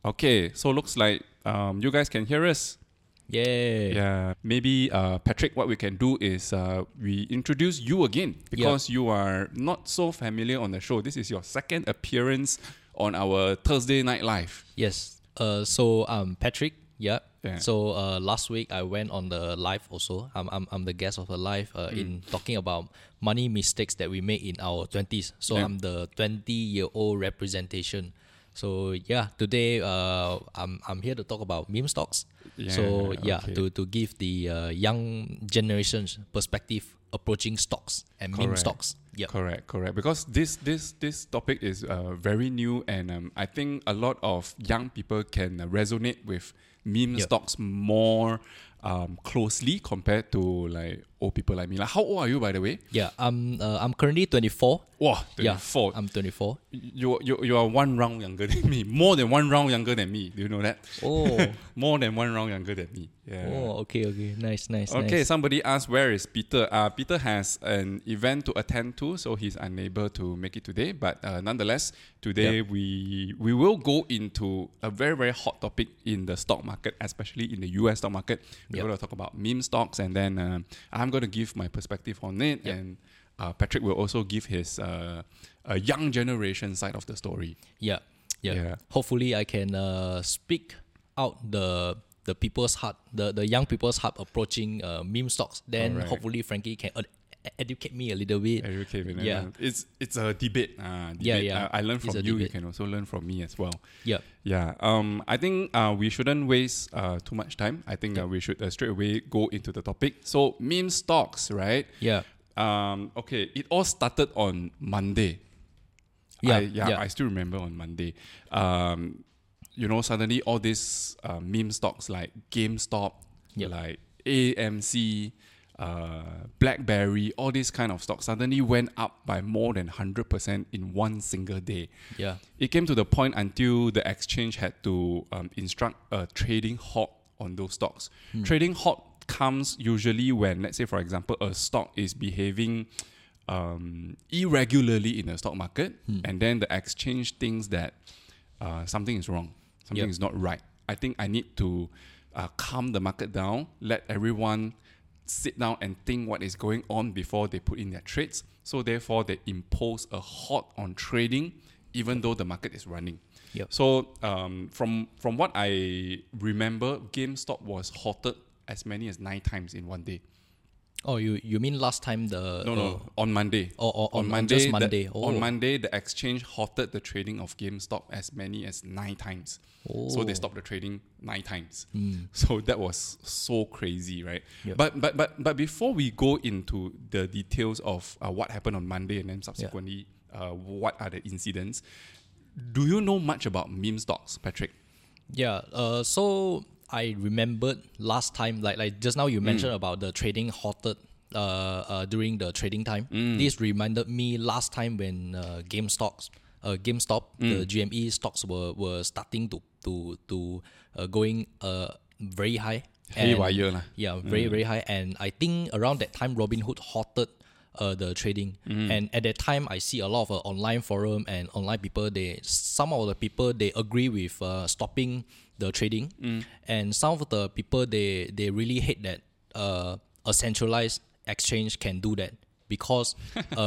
Okay, so looks like you guys can hear us. Yeah. Yeah, maybe Patrick, what we can do is we introduce you again because you are not so familiar on the show. This is your second appearance on our Thursday Night Live. Yes. So Patrick. Yeah. Yeah. So last week I went on the live also. I'm the guest of the live in talking about money mistakes that we made in our 20s. So I'm the 20-year-old representation. So yeah, today I'm here to talk about meme stocks. To give the young generations perspective approaching stocks and meme stocks. Yeah. Correct. Because this topic is very new, and I think a lot of young people can resonate with meme stocks more closely compared to like old people like me. Like, how old are you, by the way? Yeah, I'm currently 24. Wow, 24. Yeah, I'm 24. You are one round younger than me. More than one round younger than me. Do you know that? Oh. More than one round younger than me. Yeah. Oh, okay. Nice. Okay, somebody asked where is Peter. Peter has an event to attend to, so he's unable to make it today. But nonetheless, today we will go into a very, very hot topic in the stock market, especially in the US stock market. We're going to talk about meme stocks, and then I'm going to give my perspective on it, and Patrick will also give his a young generation side of the story. Yeah. Hopefully, I can speak out the people's heart, the young people's heart approaching meme stocks. Then hopefully Frankie can educate me a little bit. Yeah. It's a debate. Yeah. I learn from you. You can also learn from me as well. Yeah. I think we shouldn't waste too much time. I think we should straight away go into the topic. So meme stocks, right? Yeah. Okay. It all started on Monday. I still remember on Monday. Suddenly all these meme stocks like GameStop, like AMC, BlackBerry, all these kind of stocks suddenly went up by more than 100% in one single day. Yeah. It came to the point until the exchange had to instruct a trading halt on those stocks. Trading halt comes usually when, let's say, for example, a stock is behaving irregularly in the stock market, and then the exchange thinks that something is wrong. Something is not right. I think I need to calm the market down, let everyone sit down and think what is going on before they put in their trades. So therefore, they impose a halt on trading, even though the market is running. Yep. So from what I remember, GameStop was halted as many as 9 times in one day. Oh, you mean last time No, on Monday. On Monday. Just Monday. On Monday, the exchange halted the trading of GameStop as many as 9 times. So they stopped the trading 9 times. So that was so crazy, right? Yep. But before we go into the details of what happened on Monday and then subsequently what are the incidents, do you know much about meme stocks, Patrick? Yeah. So I remembered last time, like just now you mentioned about the trading halted during the trading time. This reminded me last time when GameStop, the GME stocks were starting to going very high. Very high. And I think around that time, Robinhood halted the trading. And at that time, I see a lot of online forum and online people. Some of the people they agree with stopping the trading, and some of the people they really hate that a centralized exchange can do that because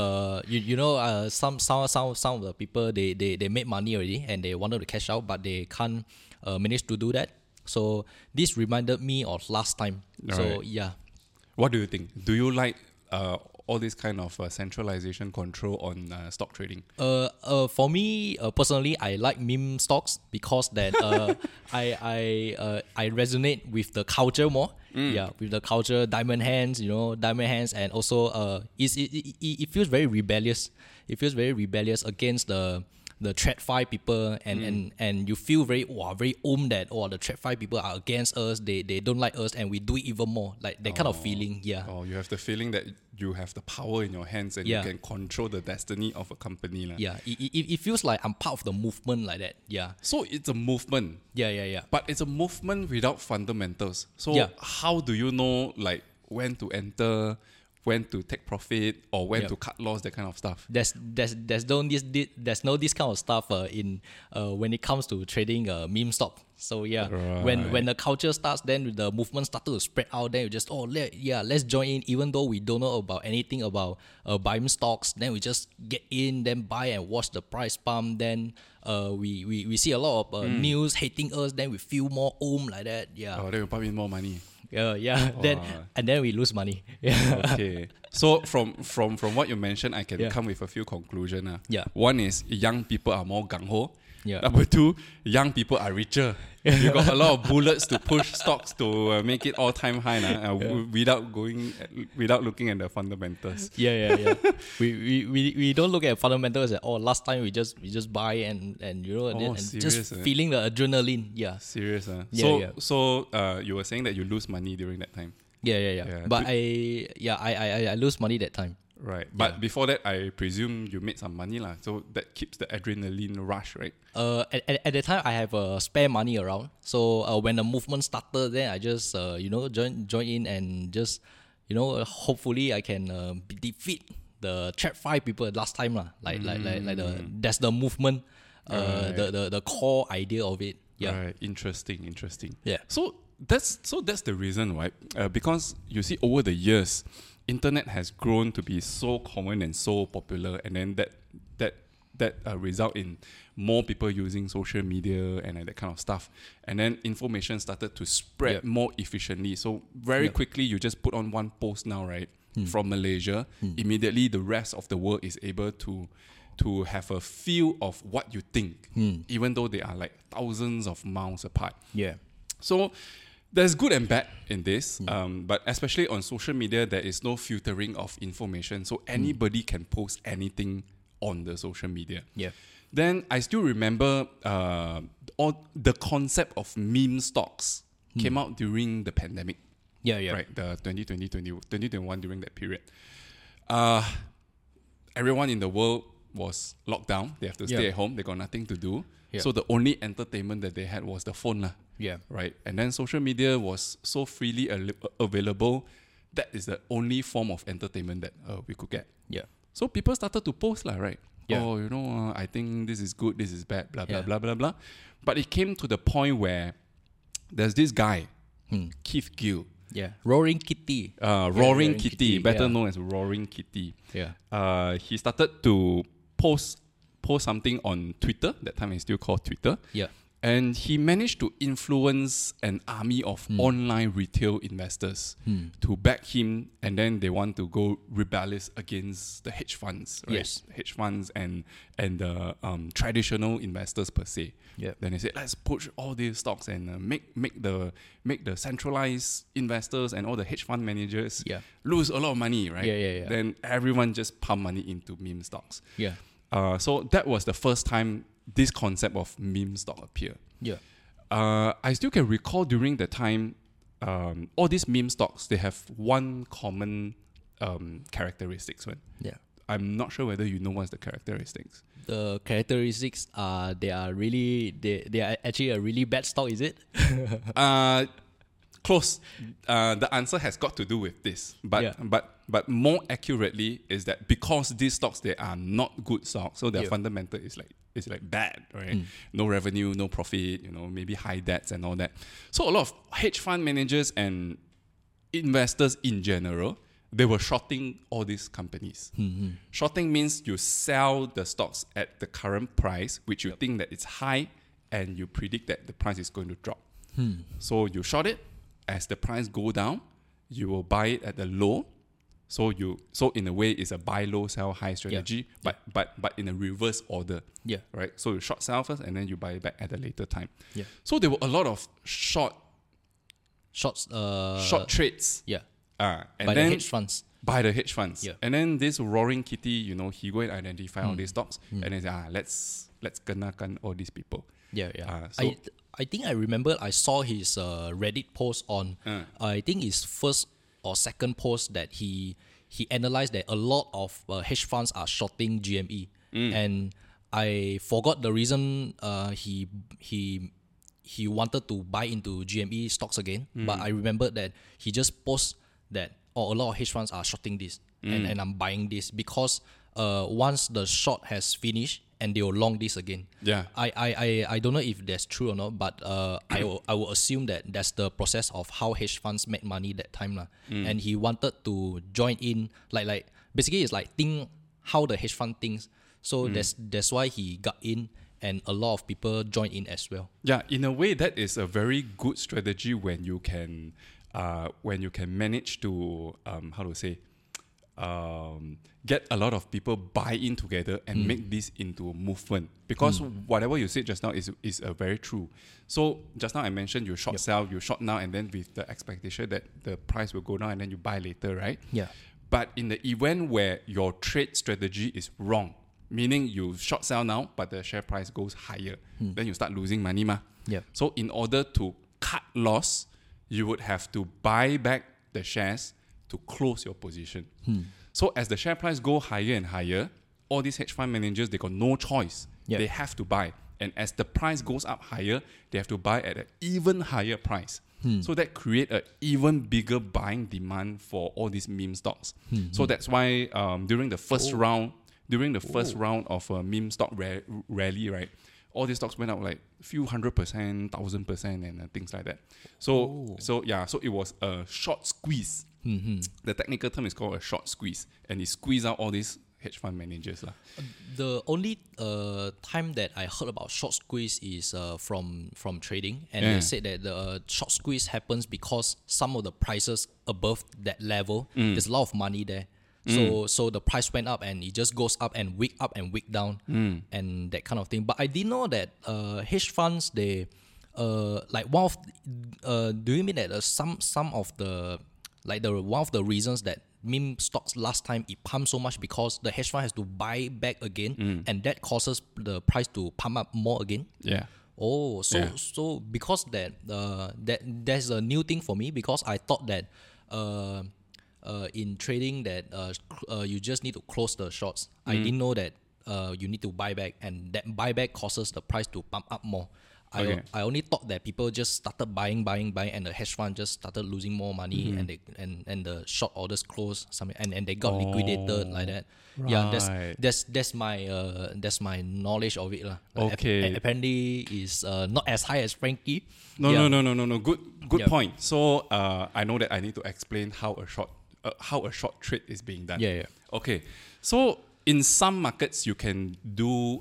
some of the people they made money already and they wanted to cash out, but they can't manage to do that. So this reminded me of last time. So yeah, what do you think? Do you like all this kind of centralization control on stock trading? For me personally, I like meme stocks because that I resonate with the culture more. With the culture, diamond hands, and also it feels very rebellious. It feels very rebellious against the TradFi people, and you feel very that the TradFi people are against us. They don't like us, and we do it even more. Like that kind of feeling. Yeah. Oh, you have the feeling that you have the power in your hands and you can control the destiny of a company. Yeah. It feels like I'm part of the movement like that. Yeah. So it's a movement. Yeah. But it's a movement without fundamentals. So how do you know like when to enter, when to take profit or when Yep. to cut loss, that kind of stuff. There's no this kind of stuff in when it comes to trading meme stock. So yeah, when the culture starts, then the movement started to spread out. Then you just let's join in, even though we don't know about anything about buying stocks. Then we just get in, then buy and watch the price pump. Then we see a lot of news hating us. Then we feel more like that. Yeah. Oh, they will pump in more money. Then and then we lose money. Yeah. Okay. So from what you mentioned, I can Yeah. come with a few conclusions. Yeah. One is young people are more gung-ho. Yeah. Number two, young people are richer. You got a lot of bullets to push stocks to make it all-time high without looking at the fundamentals. Yeah. we don't look at fundamentals at all. Last time we just buy and Serious, just feeling the adrenaline. Yeah. Serious, Yeah, So you were saying that you lose money during that time. Yeah. But I lose money that time. Right. But before that, I presume you made some money lah. So that keeps the adrenaline rush, right? At the time I have spare money around. So when the movement started, then I just join in and just hopefully I can defeat the trap 5 people last time lah. Like that's the movement, the core idea of it. Yeah. Right. Interesting. Yeah. So that's the reason, right? Because you see, over the years, internet has grown to be so common and so popular, and then that result in more people using social media and that kind of stuff, and then information started to spread more efficiently. So very quickly, you just put on one post now, right, from Malaysia, immediately the rest of the world is able to have a feel of what you think, even though they are like thousands of miles apart. Yeah. So there's good and bad in this, but especially on social media, there is no filtering of information. So anybody can post anything on the social media. Yeah. Then I still remember all the concept of meme stocks came out during the pandemic. Yeah. Right, the 2021, during that period. Everyone in the world was locked down. They have to stay at home. They got nothing to do. Yeah. So the only entertainment that they had was the phone lah. Yeah. Right. And then social media was so freely available. That is the only form of entertainment that we could get. Yeah. So people started to post lah, right? Yeah. Oh, I think this is good, this is bad, blah, blah, blah, blah, blah. But it came to the point where there's this guy, Keith Gill. Yeah. Roaring Kitty. Roaring Kitty, better yeah. known as Roaring Kitty. Yeah. He started to post something on Twitter. That time it's still called Twitter. Yeah. And he managed to influence an army of online retail investors to back him, and then they want to go rebellious against the hedge funds, right? Yes. Hedge funds and the traditional investors per se. Yeah. Then they said, let's push all these stocks and make the centralized investors and all the hedge fund managers lose a lot of money, right? Yeah. Then everyone just pump money into meme stocks. Yeah. So that was the first time this concept of meme stock appeared. Yeah. I still can recall during the time, all these meme stocks, they have one common characteristics. Yeah. I'm not sure whether you know what's the characteristics. The characteristics are they are actually a really bad stock, is it? Close. The answer has got to do with this, but more accurately is that because these stocks, they are not good stocks, so their fundamental is like bad, right? No revenue, no profit, maybe high debts and all that. So a lot of hedge fund managers and investors in general, they were shorting all these companies. Shorting means you sell the stocks at the current price, which you think that it's high, and you predict that the price is going to drop. So you short it. As the price go down, you will buy it at the low. So in a way, it's a buy low, sell high strategy, but in a reverse order. Yeah. Right. So you short sell first, and then you buy it back at a later time. Yeah. So there were a lot of short trades. Yeah. And By then the hedge funds. By the hedge funds. Yeah. And then this Roaring Kitty, he go and identify all these stocks, and then say, let's kenakan all these people. Yeah. So I think I remember I saw his Reddit post on I think his first or second post that he analyzed that a lot of hedge funds are shorting GME, and I forgot the reason he wanted to buy into GME stocks again, but I remember that he just post that or a lot of hedge funds are shorting this, and I'm buying this because once the short has finished and they will long this again. Yeah. I don't know if that's true or not, but I will assume that that's the process of how hedge funds make money that time lah. And he wanted to join in, like basically it's like think how the hedge fund thinks. So that's why he got in, and a lot of people join in as well. Yeah, in a way, that is a very good strategy when you can manage to get a lot of people buy in together and make this into a movement. Because whatever you said just now is very true. So just now I mentioned you short sell, you short now, and then with the expectation that the price will go down and then you buy later, right? Yeah. But in the event where your trade strategy is wrong, meaning you short sell now, but the share price goes higher, then you start losing money, ma. Yeah. So in order to cut loss, you would have to buy back the shares to close your position. So as the share price go higher and higher, all these hedge fund managers, they got no choice. Yeah. They have to buy. And as the price goes up higher, they have to buy at an even higher price. So that create an even bigger buying demand for all these meme stocks. So that's why during the first round of a meme stock rally, right, all these stocks went up like a few 100%, 1,000%, and things like that. So it was a short squeeze. The technical term is called a short squeeze, and it squeezed out all these hedge fund managers. The only time that I heard about short squeeze is from trading, and they said that the short squeeze happens because some of the prices above that level, there's a lot of money there. So the price went up and it just goes up and week down, and that kind of thing. But I didn't know that hedge funds, they like one of do you mean that some of the one of the reasons that meme stocks last time it pumped so much because the hedge fund has to buy back again, and that causes the price to pump up more again? Yeah. Oh, so because that that's a new thing for me, because I thought that in trading that you just need to close the shorts. I didn't know that you need to buy back, and that buyback causes the price to pump up more. I only thought that people just started buying, and the hedge fund just started losing more money, and they and the short orders closed, and they got liquidated like that. Right. Yeah, that's my knowledge of it lah. Okay. Apparently is not as high as Frankie. No. Good point. So I know that I need to explain how a short trade is being done. Yeah. Okay. So in some markets you can do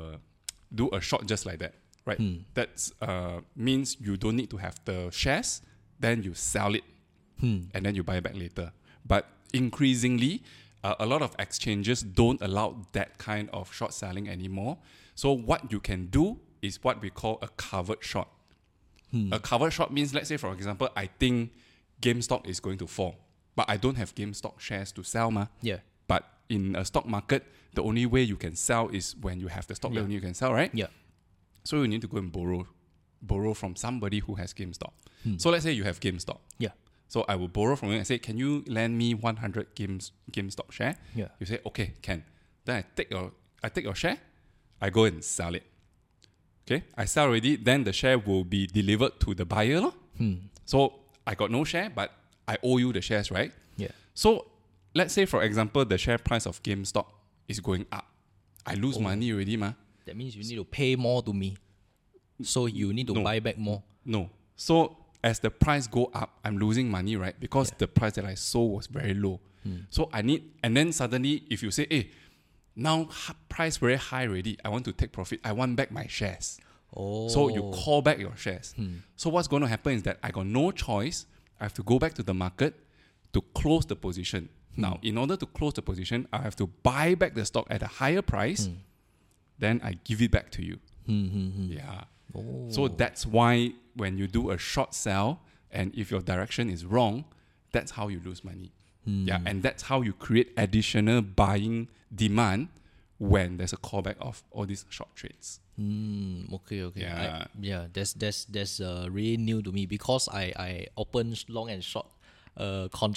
a short just like that. Right, that means you don't need to have the shares, then you sell it, and then you buy back later. But increasingly, a lot of exchanges don't allow that kind of short selling anymore. So what you can do is what we call a covered short. A covered short means, let's say for example, I think GameStop is going to fall, but I don't have GameStop shares to sell, ma. Yeah. But in a stock market, the only way you can sell is when you have the stock. Then only you can sell, right? Yeah. So you need to go and borrow from somebody who has GameStop. So let's say you have GameStop. Yeah. So I will borrow from you and say, can you lend me 100 GameStop share? Yeah. You say, okay, can. Then I take your share, I go and sell it. Okay, I sell already, then the share will be delivered to the buyer. So I got no share, but I owe you the shares, right? Yeah. So let's say, for example, the share price of GameStop is going up. I lose money already, ma. That means you need to pay more to me. So you need to buy back more. No. So as the price go up, I'm losing money, right? Because the price that I sold was very low. So I need, and then suddenly if you say, hey, now price very high already, I want to take profit, I want back my shares. Oh. So you call back your shares. So what's going to happen is that I got no choice. I have to go back to the market to close the position. Now, in order to close the position, I have to buy back the stock at a higher price. Then I give it back to you. Yeah. Oh. So that's why when you do a short sell, and if your direction is wrong, that's how you lose money. Yeah, and that's how you create additional buying demand when there's a callback of all these short trades. Okay. Yeah. That's really new to me, because I open long and short contract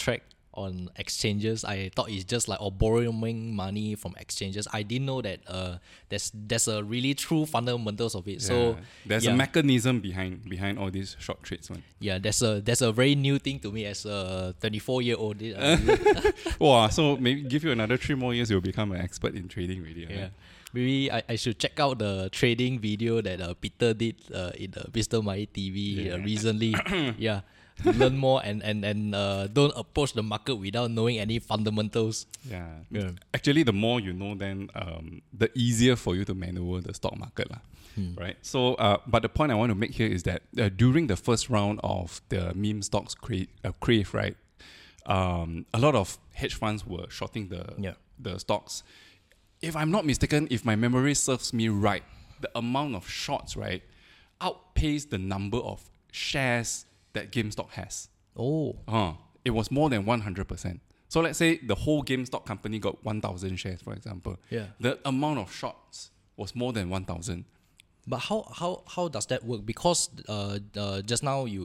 on exchanges. I thought it's just like borrowing money from exchanges. I didn't know that there's a really true fundamentals of it. So there's a mechanism behind all these short trades, man. Yeah, there's a very new thing to me as a 24-year-old. Wow, so maybe give you another 3 more years, you'll become an expert in trading already. Yeah. Right? Maybe I should check out the trading video that Peter did in the Mr. Mai TV recently. Yeah. Learn more and don't approach the market without knowing any fundamentals. Yeah. Actually, the more you know, then the easier for you to maneuver the stock market. Right? So, but the point I want to make here is that during the first round of the meme stocks crave, right, a lot of hedge funds were shorting the stocks. If I'm not mistaken, if my memory serves me right, the amount of shorts, right, outpaced the number of shares that GameStop has. It was more than 100%. So let's say the whole GameStop company got 1,000 shares, for example. Yeah. The amount of shorts was more than 1,000. But how does that work? Because just now you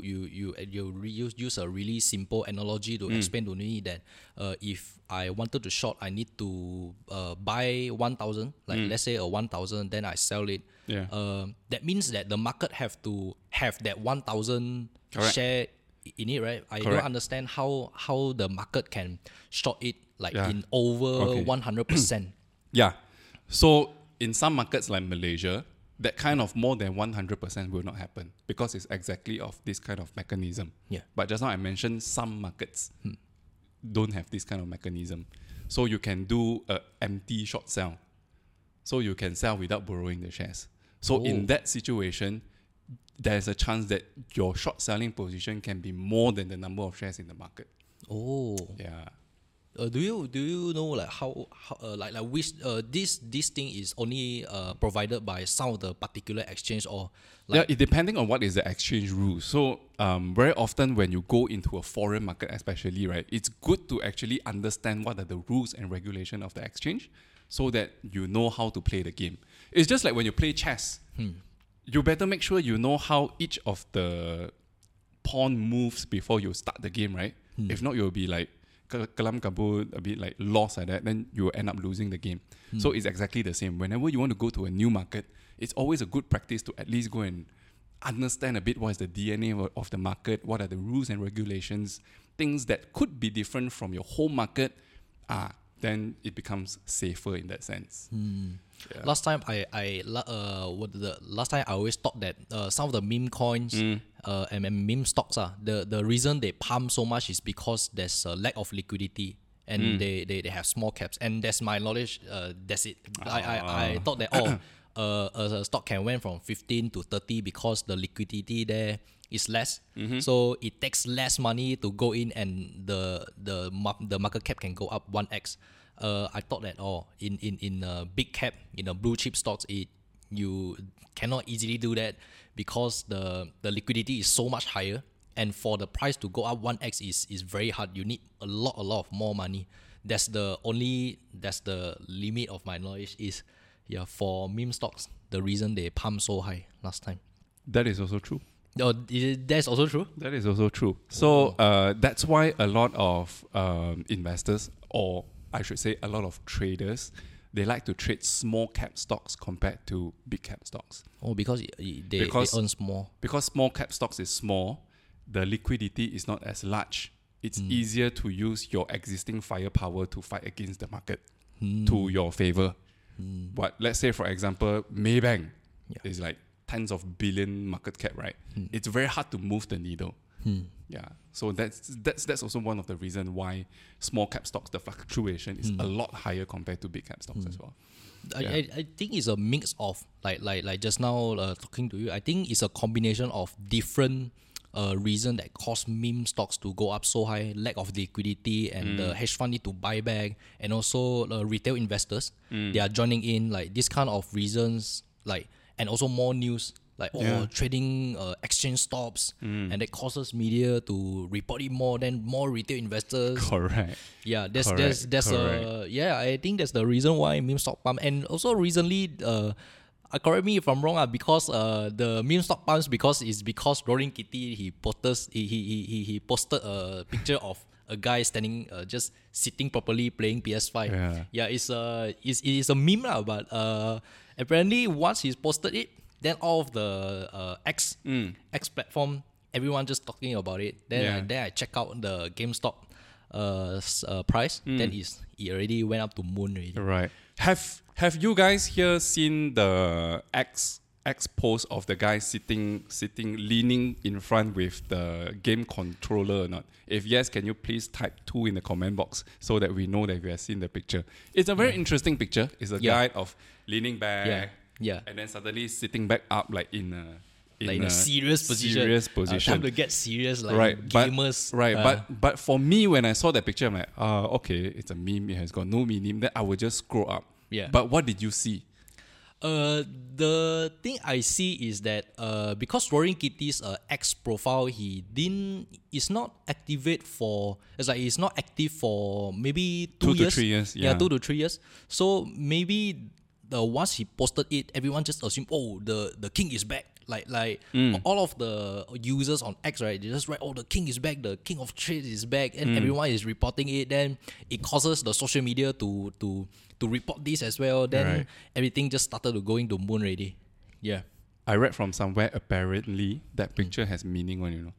use a really simple analogy to explain to me that if I wanted to short, I need to buy 1,000, like let's say a 1,000, then I sell it. Yeah. That means that the market have to have that 1,000 share in it, right? I don't understand how the market can short it in over 100%. Yeah. So in some markets like Malaysia, that kind of more than 100% will not happen because it's exactly of this kind of mechanism. Yeah. But just now I mentioned some markets don't have this kind of mechanism. So you can do an empty short sell. So you can sell without borrowing the shares. So in that situation, there's a chance that your short selling position can be more than the number of shares in the market. Yeah. Do you know like how which this thing is only provided by some of the particular exchange or like it depending on what is the exchange rules. So very often when you go into a foreign market especially, right, it's good to actually understand what are the rules and regulation of the exchange so that you know how to play the game. It's just like when you play chess. You better make sure you know how each of the pawn moves before you start the game, right? If not, you'll be like kelam kabut, a bit like lost like that, then you will end up losing the game. So it's exactly the same. Whenever you want to go to a new market, it's always a good practice to at least go and understand a bit what is the DNA of the market, what are the rules and regulations, things that could be different from your home market, then it becomes safer in that sense. Yeah. Last time I always thought that some of the meme coins and meme stocks the reason they pump so much is because there's a lack of liquidity and they have small caps, and that's my knowledge. That's it. I thought that a stock can went from 15 to 30 because the liquidity there is less, so it takes less money to go in, and the market cap can go up 1x. I thought that in a big cap, in a blue chip stocks, you cannot easily do that because the liquidity is so much higher, and for the price to go up 1x is very hard. You need a lot of more money. That's the limit of my knowledge is for meme stocks. The reason they pump so high last time. That is also true. That's also true. That is also true. So that's why a lot of investors, or I should say a lot of traders, they like to trade small cap stocks compared to big cap stocks. Because they earn small. Because small cap stocks is small, the liquidity is not as large. It's easier to use your existing firepower to fight against the market to your favor. But let's say, for example, Maybank is like tens of billion market cap, right? It's very hard to move the needle. Yeah, so that's also one of the reasons why small cap stocks, the fluctuation is a lot higher compared to big cap stocks as well. I think it's a mix of like just now talking to you. I think it's a combination of different reason that cause meme stocks to go up so high. Lack of liquidity, and the hedge fund need to buy back, and also retail investors they are joining in, like this kind of reasons, like, and also more news. Like trading exchange stops, and that causes media to report it more, than more retail investors. Correct. Yeah, that's I think that's the reason why meme stock pump. And also recently, correct me if I'm wrong, because the meme stock pumps because Roaring Kitty he posted a picture of a guy standing just sitting properly playing PS5. Yeah. It is a meme lah, but apparently once he's posted it, then all of the X platform, everyone just talking about it. Then I check out the GameStop price. Then it already went up to moon already. Right. Have you guys here seen the X post of the guy sitting leaning in front with the game controller or not? If yes, can you please type 2 in the comment box so that we know that we have seen the picture? It's a very interesting picture. It's a guy of leaning back, and then suddenly sitting back up like in a serious position. Time to get serious, like right, gamers. But for me, when I saw that picture, I'm like, okay, it's a meme. It has got no meaning. Then I will just scroll up. Yeah. But what did you see? The thing I see is that because Roaring Kitty's X profile, it's not active for maybe 2 years. 2 to 3 years. Yeah, 2 to 3 years. So maybe once he posted it, everyone just assumed, the king is back. Like all of the users on X, right? They just write, the king is back, the king of trades is back, and everyone is reporting it. Then it causes the social media to report this as well. Then everything just started to go into moon already. Yeah. I read from somewhere apparently that picture has meaning on, you know.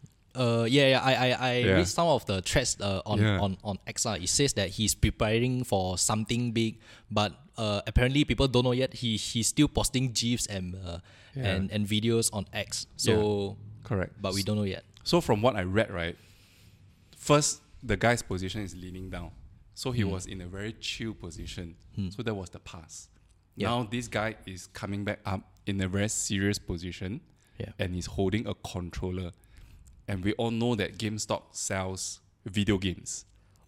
I read some of the threads on X. It says that he's preparing for something big, but apparently people don't know yet. He's still posting GIFs and videos on X. So correct, but we don't know yet. So from what I read, right, first the guy's position is leaning down, so he was in a very chill position. So that was the past. Now this guy is coming back up in a very serious position, and he's holding a controller. And we all know that GameStop sells video games.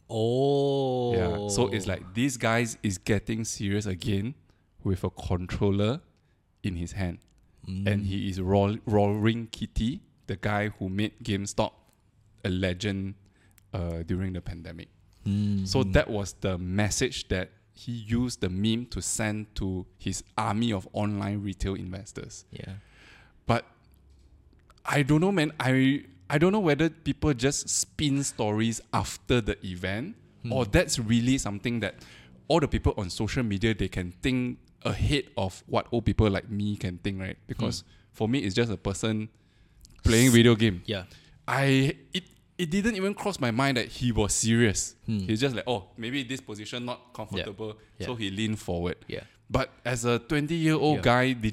Oh. Yeah. So it's like this guy is getting serious again with a controller in his hand. And he is Roaring Kitty, the guy who made GameStop a legend during the pandemic. So that was the message that he used the meme to send to his army of online retail investors. Yeah. But I don't know, man. I don't know whether people just spin stories after the event or that's really something that all the people on social media, they can think ahead of what old people like me can think, right? Because for me, it's just a person playing video game. Yeah. It didn't even cross my mind that he was serious. He's just like, maybe this position not comfortable, so he leaned forward. Yeah. But as a 20-year-old guy, did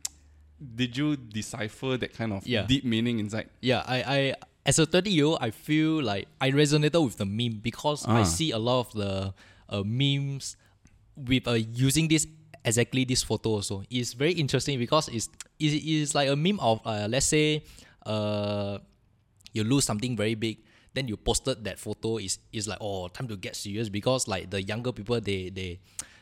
you decipher that kind of deep meaning inside? Yeah, I as a 30-year-old, I feel like I resonated with the meme because I see a lot of the memes with using this photo also. It's very interesting because it's like a meme of let's say you lose something very big, then you posted that photo is like, time to get serious, because like the younger people they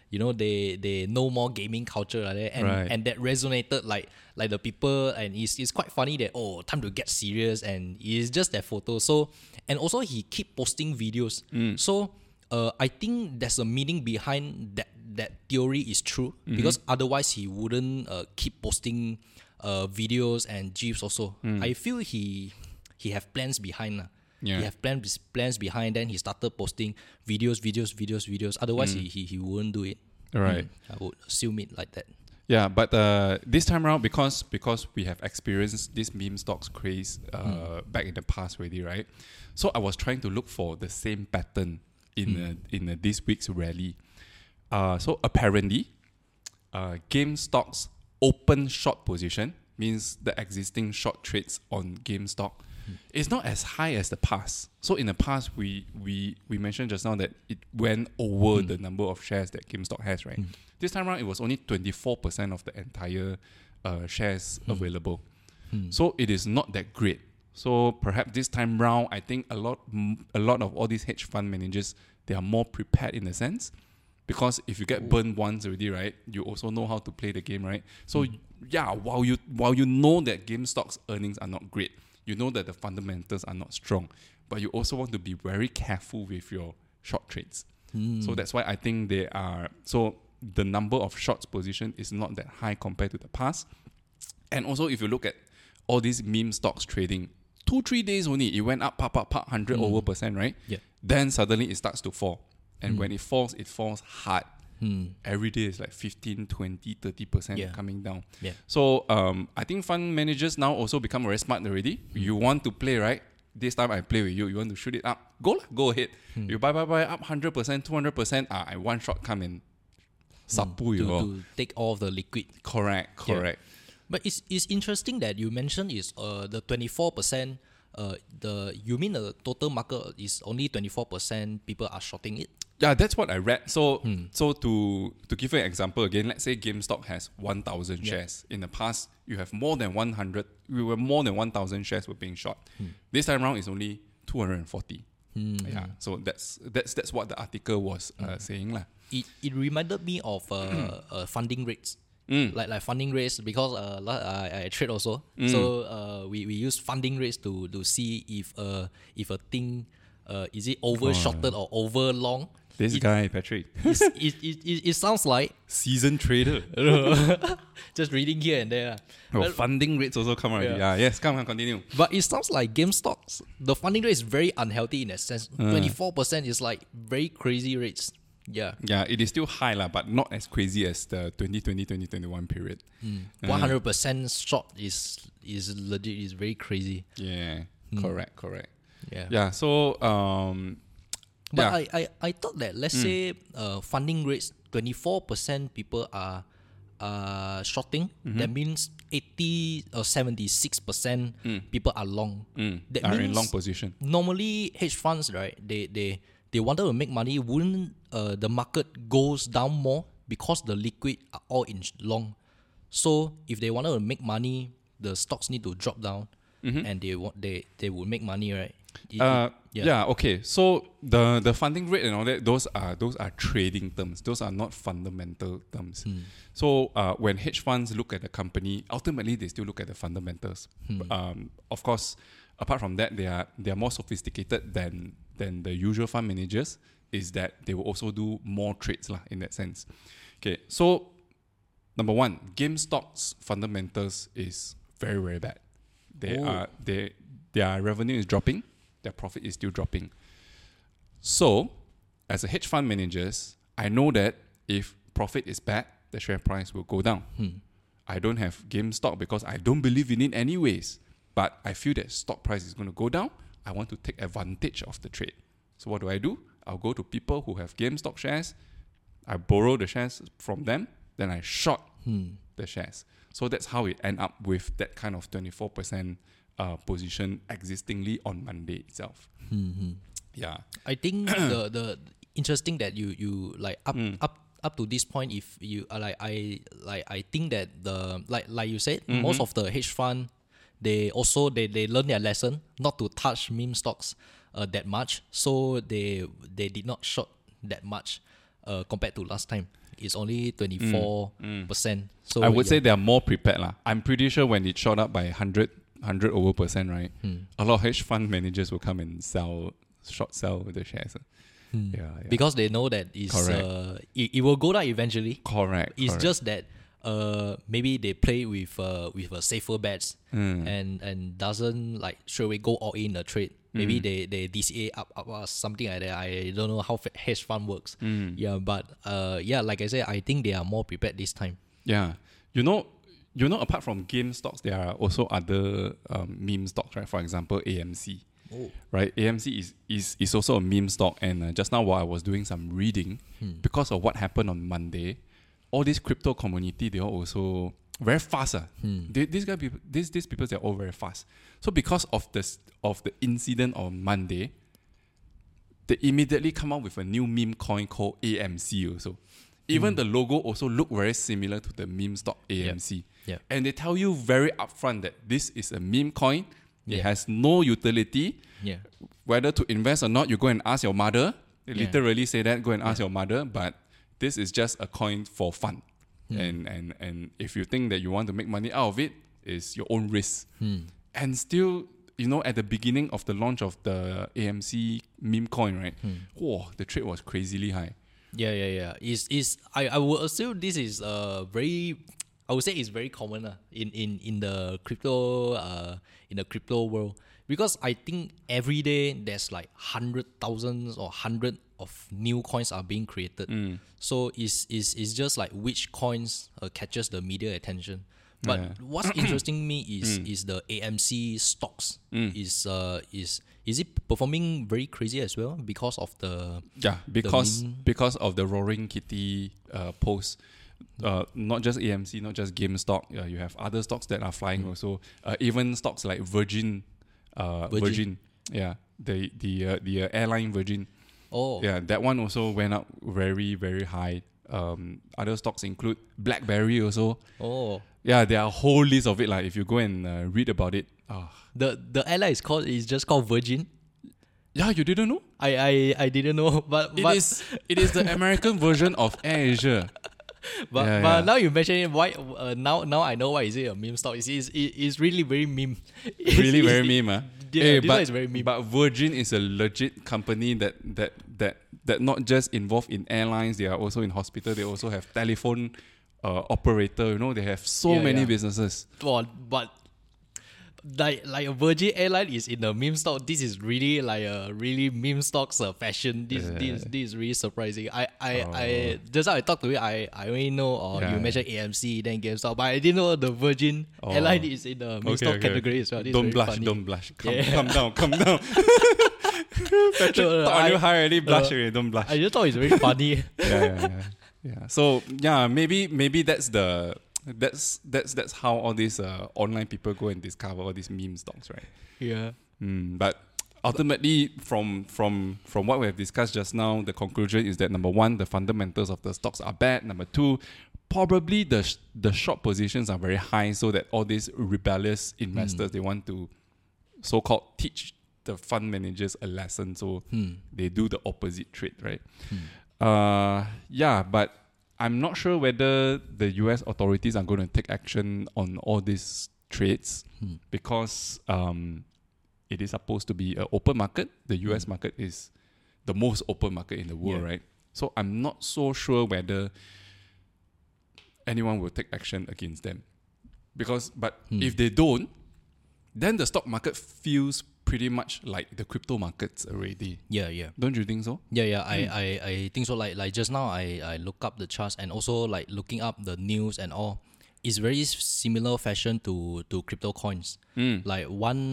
know more gaming culture like that, and that resonated like the people, and it's quite funny that time to get serious, and it's just that photo. So, and also he keep posting videos. So I think there's a meaning behind that theory is true, because otherwise he wouldn't keep posting videos and GIFs also. I feel he have plans behind. He have plans behind. Then he started posting videos. Otherwise, he wouldn't do it. Right. I would assume it like that. Yeah, but this time around, because we have experienced this meme stocks craze back in the past already, right? So I was trying to look for the same pattern in this week's rally. So apparently, GameStop's open short position means the existing short trades on GameStop is not as high as the past. So in the past, we mentioned just now that it went over the number of shares that GameStop has, right? This time around, it was only 24% of the entire shares available. So it is not that great. So perhaps this time round, I think a lot of all these hedge fund managers, they are more prepared in a sense, because if you get burned once already, right, you also know how to play the game, right? So while you know that GameStop's earnings are not great, you know that the fundamentals are not strong, but you also want to be very careful with your short trades. So that's why I think the number of shorts position is not that high compared to the past. And also, if you look at all these meme stocks trading, 2-3 days only, it went up, 100 over percent, right? Yeah. Then suddenly it starts to fall. And when it falls hard. Every day is like 15, 20, 30% coming down. Yeah. So I think fund managers now also become very smart already. You want to play, right? This time I play with you. You want to shoot it up? Go ahead. You buy up 100%, 200%. I one shot come in. Sapu to take all the liquid. Correct. But it's interesting that you mentioned is the 24%. You mean the total market is only 24% people are shorting it? Yeah, that's what I read. So to give you an example again, let's say GameStop has 1,000 shares. In the past, you have more than 100. We were more than 1,000 shares were being short. This time around, it's only 240. Yeah, so that's what the article was saying lah. It reminded me of funding rates. Like funding rates, because I trade also. So we use funding rates to see if a thing is it over shorted or over long. This guy Patrick, it sounds like seasoned trader. Just reading here and there. Funding rates also come already. Yes, come continue. But it sounds like GameStop, the funding rate is very unhealthy in that sense. 24% is like very crazy rates. Yeah, it is still high lah, but not as crazy as the 2020-2021 period. 100% short is legit, is very crazy. Yeah, correct. Yeah. So but I thought that, let's say funding rates 24% people are shorting. That means 80 or 76% people are long. That are means in long position. Normally hedge funds, right? They wanted to make money. Wouldn't the market goes down more because the liquid are all in long? So if they wanted to make money, the stocks need to drop down, and they would make money, right? Okay. So the funding rate and all that, those are trading terms. Those are not fundamental terms. So when hedge funds look at the company, ultimately they still look at the fundamentals. Of course, apart from that, they are more sophisticated than the usual fund managers. Is that they will also do more trades lah, in that sense. Okay, so number one, GameStop's fundamentals is very, very bad. Their revenue is dropping, their profit is still dropping. So, as a hedge fund managers, I know that if profit is bad, the share price will go down. I don't have GameStop because I don't believe in it anyways. But I feel that stock price is going to go down. I want to take advantage of the trade. So what do? I'll go to people who have GameStop shares. I borrow the shares from them. Then I short the shares. So that's how it end up with that kind of 24% position existingly on Monday itself. Yeah. I think the interesting that you like up to this point, if you I think that the like you said, most of the hedge fund, they learn their lesson not to touch meme stocks that much, so they did not short that much compared to last time. It's only 24%. So I would say they are more prepared lah. I'm pretty sure when it shot up by 100 over percent, right? A lot of hedge fund managers will come and short sell the shares. Yeah. Because they know that it will go down eventually. Correct. It's just that maybe they play with a safer bets and doesn't like straight away go all in a trade. Maybe they DCA up something like that. I don't know how hedge fund works. Yeah, but like I said, I think they are more prepared this time. Yeah, you know, apart from game stocks, there are also other meme stocks, right? For example, AMC. Right, AMC is also a meme stock, and just now while I was doing some reading, because of what happened on Monday, all this crypto community, they are also very fast. These people, they're all very fast. So because of the incident on Monday, they immediately come out with a new meme coin called AMC also. Even the logo also look very similar to the meme stock AMC. Yep. And they tell you very upfront that this is a meme coin. It has no utility. Whether to invest or not, you go and ask your mother. They literally say that, go and ask your mother. But this is just a coin for fun. And if you think that you want to make money out of it, it's your own risk. And still, at the beginning of the launch of the AMC meme coin, right? Whoa, the trade was crazily high. Yeah. I would assume this is very I would say it's very common in the crypto world, because I think every day there's like thousands or hundred of new coins are being created. So it's just like which coins catches the media attention. But what's interesting me is the AMC stocks. Is it performing very crazy as well because of the because of the Roaring Kitty post. Not just AMC, not just GameStop. You have other stocks that are flying also. Even stocks like Virgin. Yeah, the airline Virgin. Oh, yeah, that one also went up very, very high. Other stocks include BlackBerry also. Oh, yeah, there are a whole list of it. Like if you go and read about it. The airline is just called Virgin. Yeah, you didn't know? I didn't know, but it is the American version of AirAsia. But now you mention it, why? Now I know why is it a meme stock. It's really very meme. Really very meme, Yeah, this one is very meme. But Virgin is a legit company that not just involved in airlines. They are also in hospital. They also have telephone operator. You know, they have so many businesses. Well, but like a Virgin Airline is in the meme stock. This is really like a really meme stocks fashion. This is really surprising. I just how I talked to you, I only know you mentioned AMC then GameStop, but I didn't know the Virgin Airline is in the meme stock category as well. This Don't blush, funny. don't blush. Come down. Patrick, on you high already, blush already. Don't blush. I just thought it's very funny. Yeah. So maybe that's how all these online people go and discover all these meme stocks, right? Yeah. But ultimately, from what we have discussed just now, the conclusion is that number one, the fundamentals of the stocks are bad. Number two, probably the short positions are very high, so that all these rebellious investors they want to so-called teach the fund managers a lesson, so they do the opposite trade, right? But I'm not sure whether the US authorities are going to take action on all these trades because it is supposed to be an open market. The US market is the most open market in the world, right? So I'm not so sure whether anyone will take action against them. But if they don't, then the stock market feels pretty much like the crypto markets already. Yeah. Don't you think so? Yeah. I think so. Like just now, I look up the charts and also like looking up the news and all. It's very similar fashion to crypto coins. Like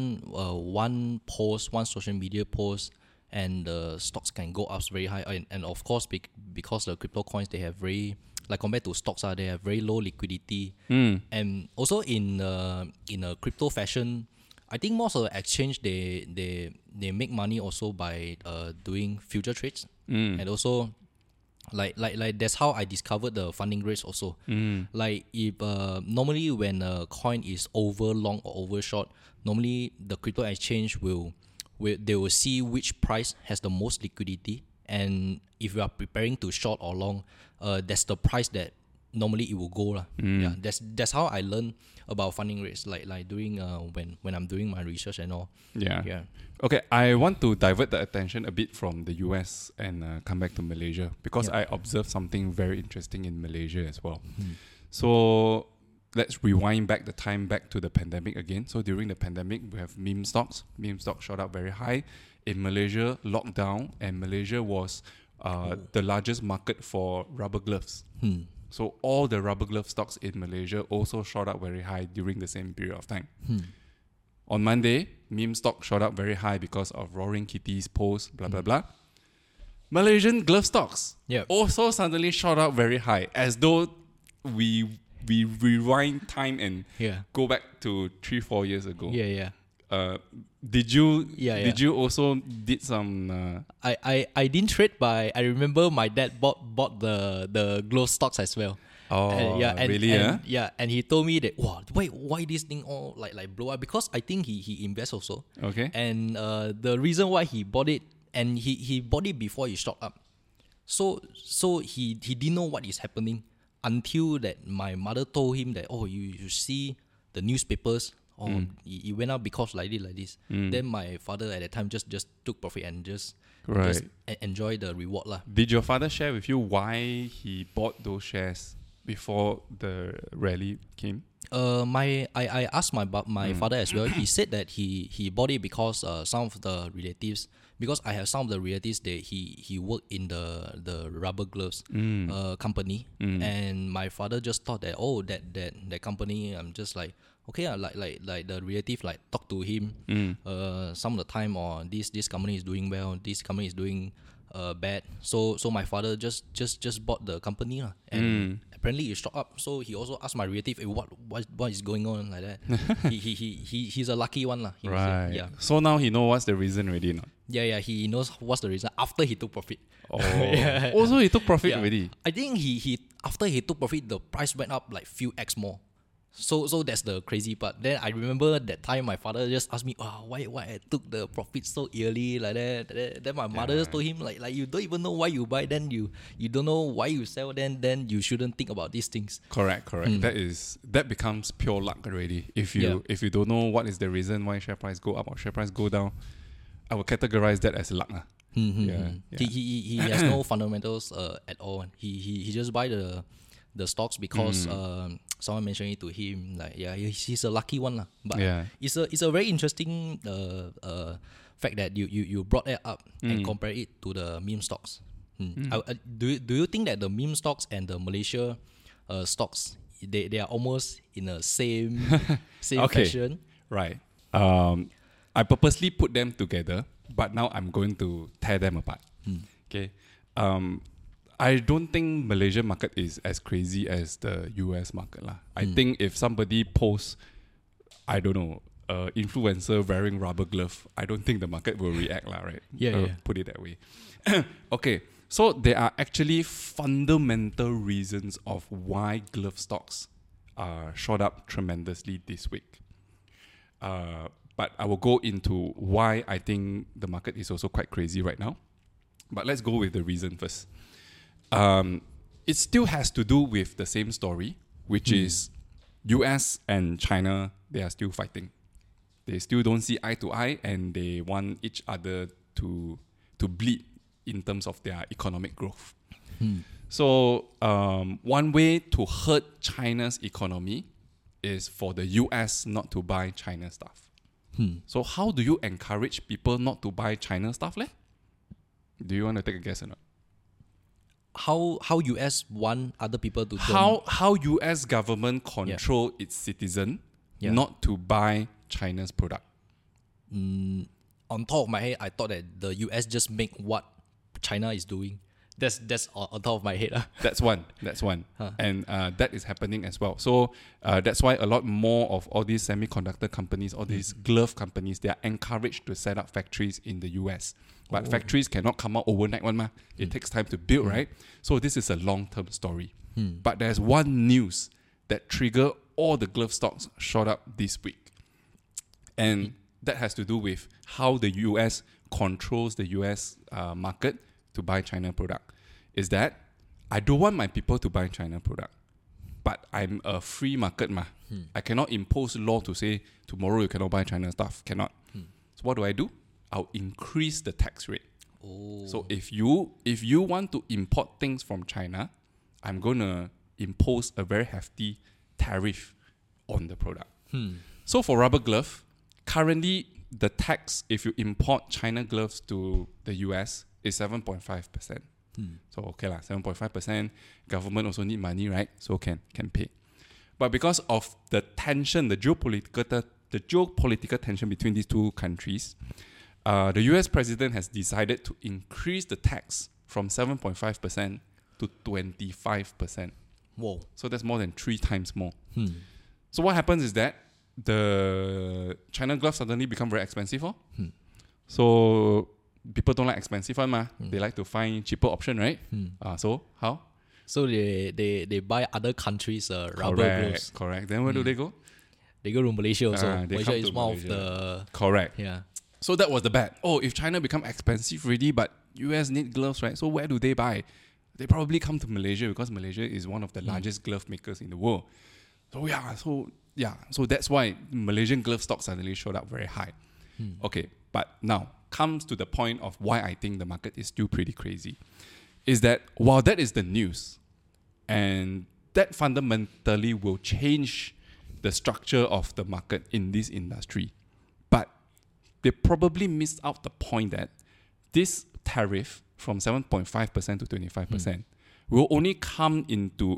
one post, one social media post, and the stocks can go up very high. And of course, because the crypto coins they have very, like compared to stocks, they have very low liquidity. And also in a crypto fashion, I think most of the exchange they make money also by doing future trades, and also like that's how I discovered the funding rates also. Like if normally when a coin is over long or over short, normally the crypto exchange they will see which price has the most liquidity, and if you are preparing to short or long, that's the price that normally it will go lah. Yeah, that's how I learn about funding rates, like doing when I'm doing my research and all. Yeah. Okay, I want to divert the attention a bit from the US and come back to Malaysia because I observed something very interesting in Malaysia as well. So let's rewind back the time back to the pandemic again. So during the pandemic, we have meme stocks. Meme stocks shot up very high. In Malaysia, lockdown, and Malaysia was the largest market for rubber gloves. So all the rubber glove stocks in Malaysia also shot up very high during the same period of time. On Monday, meme stock shot up very high because of Roaring Kitty's post, blah, blah, blah. Malaysian glove stocks also suddenly shot up very high, as though we rewind time and go back to 3-4 years ago. Did you also did some? I didn't trade, but I remember my dad bought the glove stocks as well. Really? And he told me that why this thing all like blow up, because I think he invests also. Okay. And the reason why he bought it, and he bought it before it shot up, so he didn't know what is happening until that my mother told him that you see the newspapers. It went up because like this. Then my father at that time just took profit and just enjoy the reward lah. Did your father share with you why he bought those shares? before the rally came? I asked my father as well. He said that he bought it because some of the relatives, because I have some of the relatives that he worked in the rubber gloves company, and my father just thought that that company. I'm just like, okay, like the relative like talk to him some of the time, or this company is doing well, this company is doing bad. So my father just bought the company lah, and apparently it shot up. So he also asked my relative, hey, what is going on like that. He's a lucky one lah. Right. Yeah. So now he know what's the reason already, no? Yeah. He knows what's the reason after he took profit. Oh. Also he took profit already. I think he after he took profit, the price went up like few X more. So that's the crazy part. Then I remember that time my father just asked me, why I took the profit so early like that. Then my mother just told him like you don't even know why you buy, then you don't know why you sell, then you shouldn't think about these things. Correct. That becomes pure luck already. If you don't know what is the reason why share price go up or share price go down, I would categorize that as luck. Yeah. He has no fundamentals at all. He just buy the stocks because someone mentioned it to him. Like he's a lucky one lah. But it's a very interesting fact that you brought that up and compare it to the meme stocks. Do you think that the meme stocks and the Malaysia stocks they are almost in the same fashion? Right. I purposely put them together, but now I'm going to tear them apart. Okay. I don't think Malaysian market is as crazy as the US market lah. I think if somebody posts, I don't know, influencer wearing rubber glove, I don't think the market will react lah, right? Put it that way. Okay, so there are actually fundamental reasons of why glove stocks shot up tremendously this week. But I will go into why I think the market is also quite crazy right now. But let's go with the reason first. It still has to do with the same story, which is US and China, they are still fighting. They still don't see eye to eye, and they want each other to bleed in terms of their economic growth. So one way to hurt China's economy is for the US not to buy China stuff. So how do you encourage people not to buy China stuff leh? Do you want to take a guess or not? How US want other people to how US government control its citizen not to buy China's product? On top of my head, I thought that the US just make what China is doing. That's on top of my head. That's one. And that is happening as well. So that's why a lot more of all these semiconductor companies, all these glove companies, they are encouraged to set up factories in the US. But factories cannot come out overnight one ma. It takes time to build, right? So this is a long-term story. But there's one news that triggered all the glove stocks shot up this week. And that has to do with how the US controls the US market to buy China product. Is that I don't want my people to buy China product, but I'm a free market ma. I cannot impose law to say tomorrow you cannot buy China stuff. Cannot. So what do? I'll increase the tax rate. So if you want to import things from China, I'm gonna impose a very hefty tariff on the product. So for rubber glove, currently the tax if you import China gloves to the US is 7.5%. So okay lah, 7.5%. Government also need money, right? So can pay. But because of the tension, the geopolitical tension between these two countries, the US president has decided to increase the tax from 7.5% to 25%. Whoa! So that's more than 3 times more. So what happens is that the China gloves suddenly become very expensive. So people don't like expensive one ma. They like to find cheaper option, right? So how? So they buy other countries' rubber gloves. Correct. Then where do they go? They go to Malaysia also. Malaysia is one Malaysia. of the... Correct. Yeah. So that was the bet. If China become expensive already, but US need gloves, right? So where do they buy? They probably come to Malaysia because Malaysia is one of the largest glove makers in the world. So that's why Malaysian glove stocks suddenly showed up very high. Okay, but now comes to the point of why I think the market is still pretty crazy. Is that while that is the news, and that fundamentally will change the structure of the market in this industry. But they probably missed out the point that this tariff from 7.5% to 25% will only come into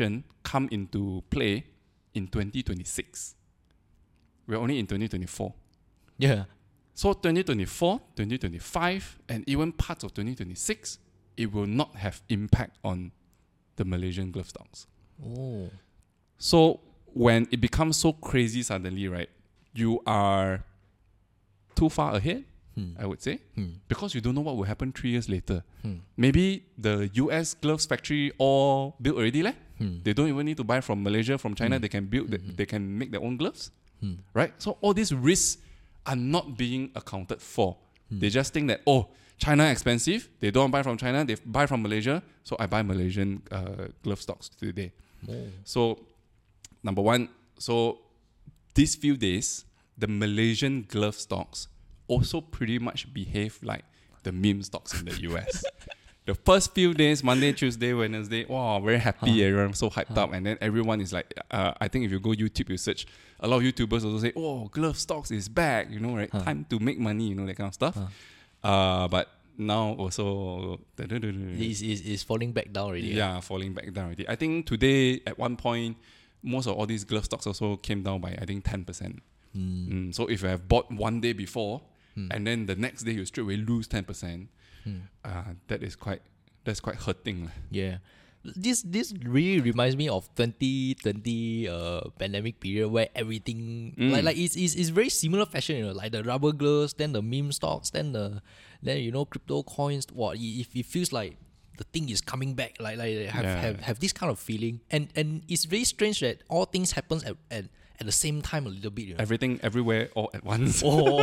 play in 2026. We're only in 2024. Yeah. So 2024, 2025, and even parts of 2026, it will not have impact on the Malaysian glove stocks. Oh. So when it becomes so crazy suddenly, right, you are too far ahead, I would say, because you don't know what will happen 3 years later. Maybe the US gloves factory all built already, They don't even need to buy from Malaysia, from China. They can build, they can make their own gloves, right? So all these risks are not being accounted for. They just think that, oh, China expensive. They don't buy from China. They buy from Malaysia. So I buy Malaysian glove stocks today. So number one, so these few days, the Malaysian glove stocks also pretty much behave like the meme stocks in the US. The first few days, Monday, Tuesday, Wednesday, wow, very happy, everyone so hyped up. And then everyone is like, I think if you go YouTube, you search, a lot of YouTubers also say, oh, glove stocks is back, right? Time to make money, that kind of stuff. But now also... It's falling back down already. Yeah, falling back down already. I think today, at one point, most of all these glove stocks also came down by, I think, 10%. So if you have bought one day before, and then the next day you straight away lose 10%, that's quite hurting. Yeah. This really reminds me of 2020 pandemic period where everything like it's very similar fashion, like the rubber gloves, then the meme stocks, then crypto coins. It feels like the thing is coming back, have this kind of feeling, and it's very strange that all things happens at the same time a little bit. Everything, everywhere, all at once.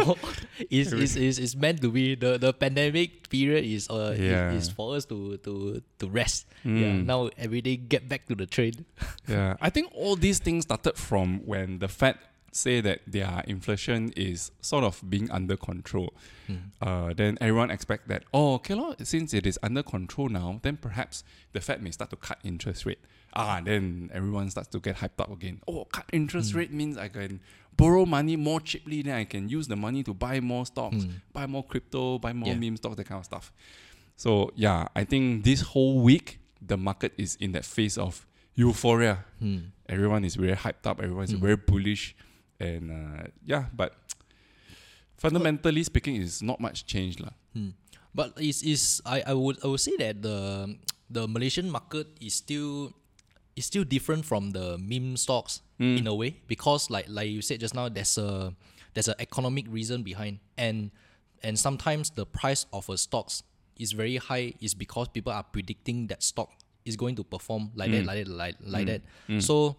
It's meant to be. The pandemic period is for us to rest. Now everything get back to the trade. I think all these things started from when the Fed say that their inflation is sort of being under control. Then everyone expect that, since it is under control now, then perhaps the Fed may start to cut interest rate. Then everyone starts to get hyped up again. Cut interest rate means I can borrow money more cheaply, then I can use the money to buy more stocks, buy more crypto, buy more meme stocks, that kind of stuff. So I think this whole week, the market is in that phase of euphoria. Everyone is very hyped up, everyone is very bullish. And but fundamentally speaking, it's not much change. But I would say that the Malaysian market is still different from the meme stocks in a way, because like you said just now, there's an economic reason behind, and sometimes the price of a stocks is very high is because people are predicting that stock is going to perform like that. So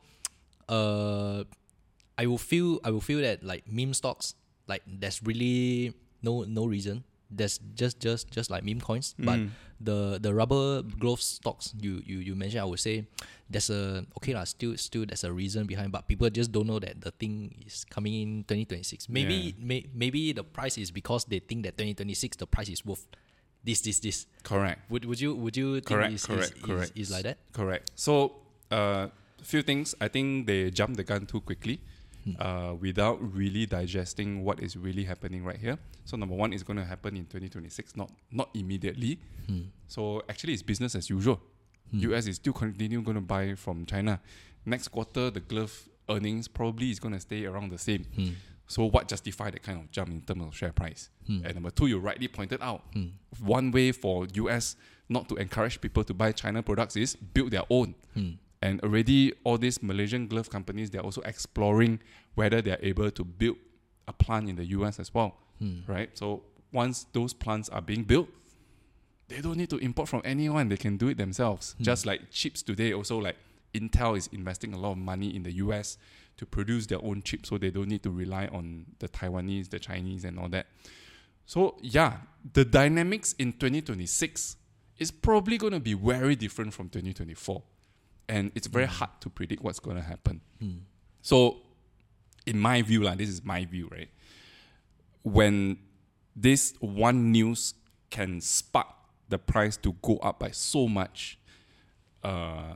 I will feel that like meme stocks, like there's really no reason. There's just like meme coins, but the rubber glove stocks you mentioned, I would say there's still there's a reason behind, but people just don't know that the thing is coming in 2026. Maybe the price is because they think that 2026 the price is worth this. Correct. Would you think correct. Is like that? Correct. So a few things. I think they jumped the gun too quickly. Without really digesting what is really happening right here. So number one is going to happen in 2026, not immediately. So actually it's business as usual. US is still going to buy from China. Next quarter, the glove earnings probably is going to stay around the same. So what justifies that kind of jump in terms of share price? And number two, you rightly pointed out, one way for US not to encourage people to buy China products is build their own. And already all these Malaysian glove companies, they're also exploring whether they're able to build a plant in the US as well, right? So once those plants are being built, they don't need to import from anyone. They can do it themselves. Just like chips today, also like Intel is investing a lot of money in the US to produce their own chips, so they don't need to rely on the Taiwanese, the Chinese and all that. So the dynamics in 2026 is probably going to be very different from 2024. And it's very hard to predict what's going to happen. So, in my view, this is my view, right? When this one news can spark the price to go up by so much,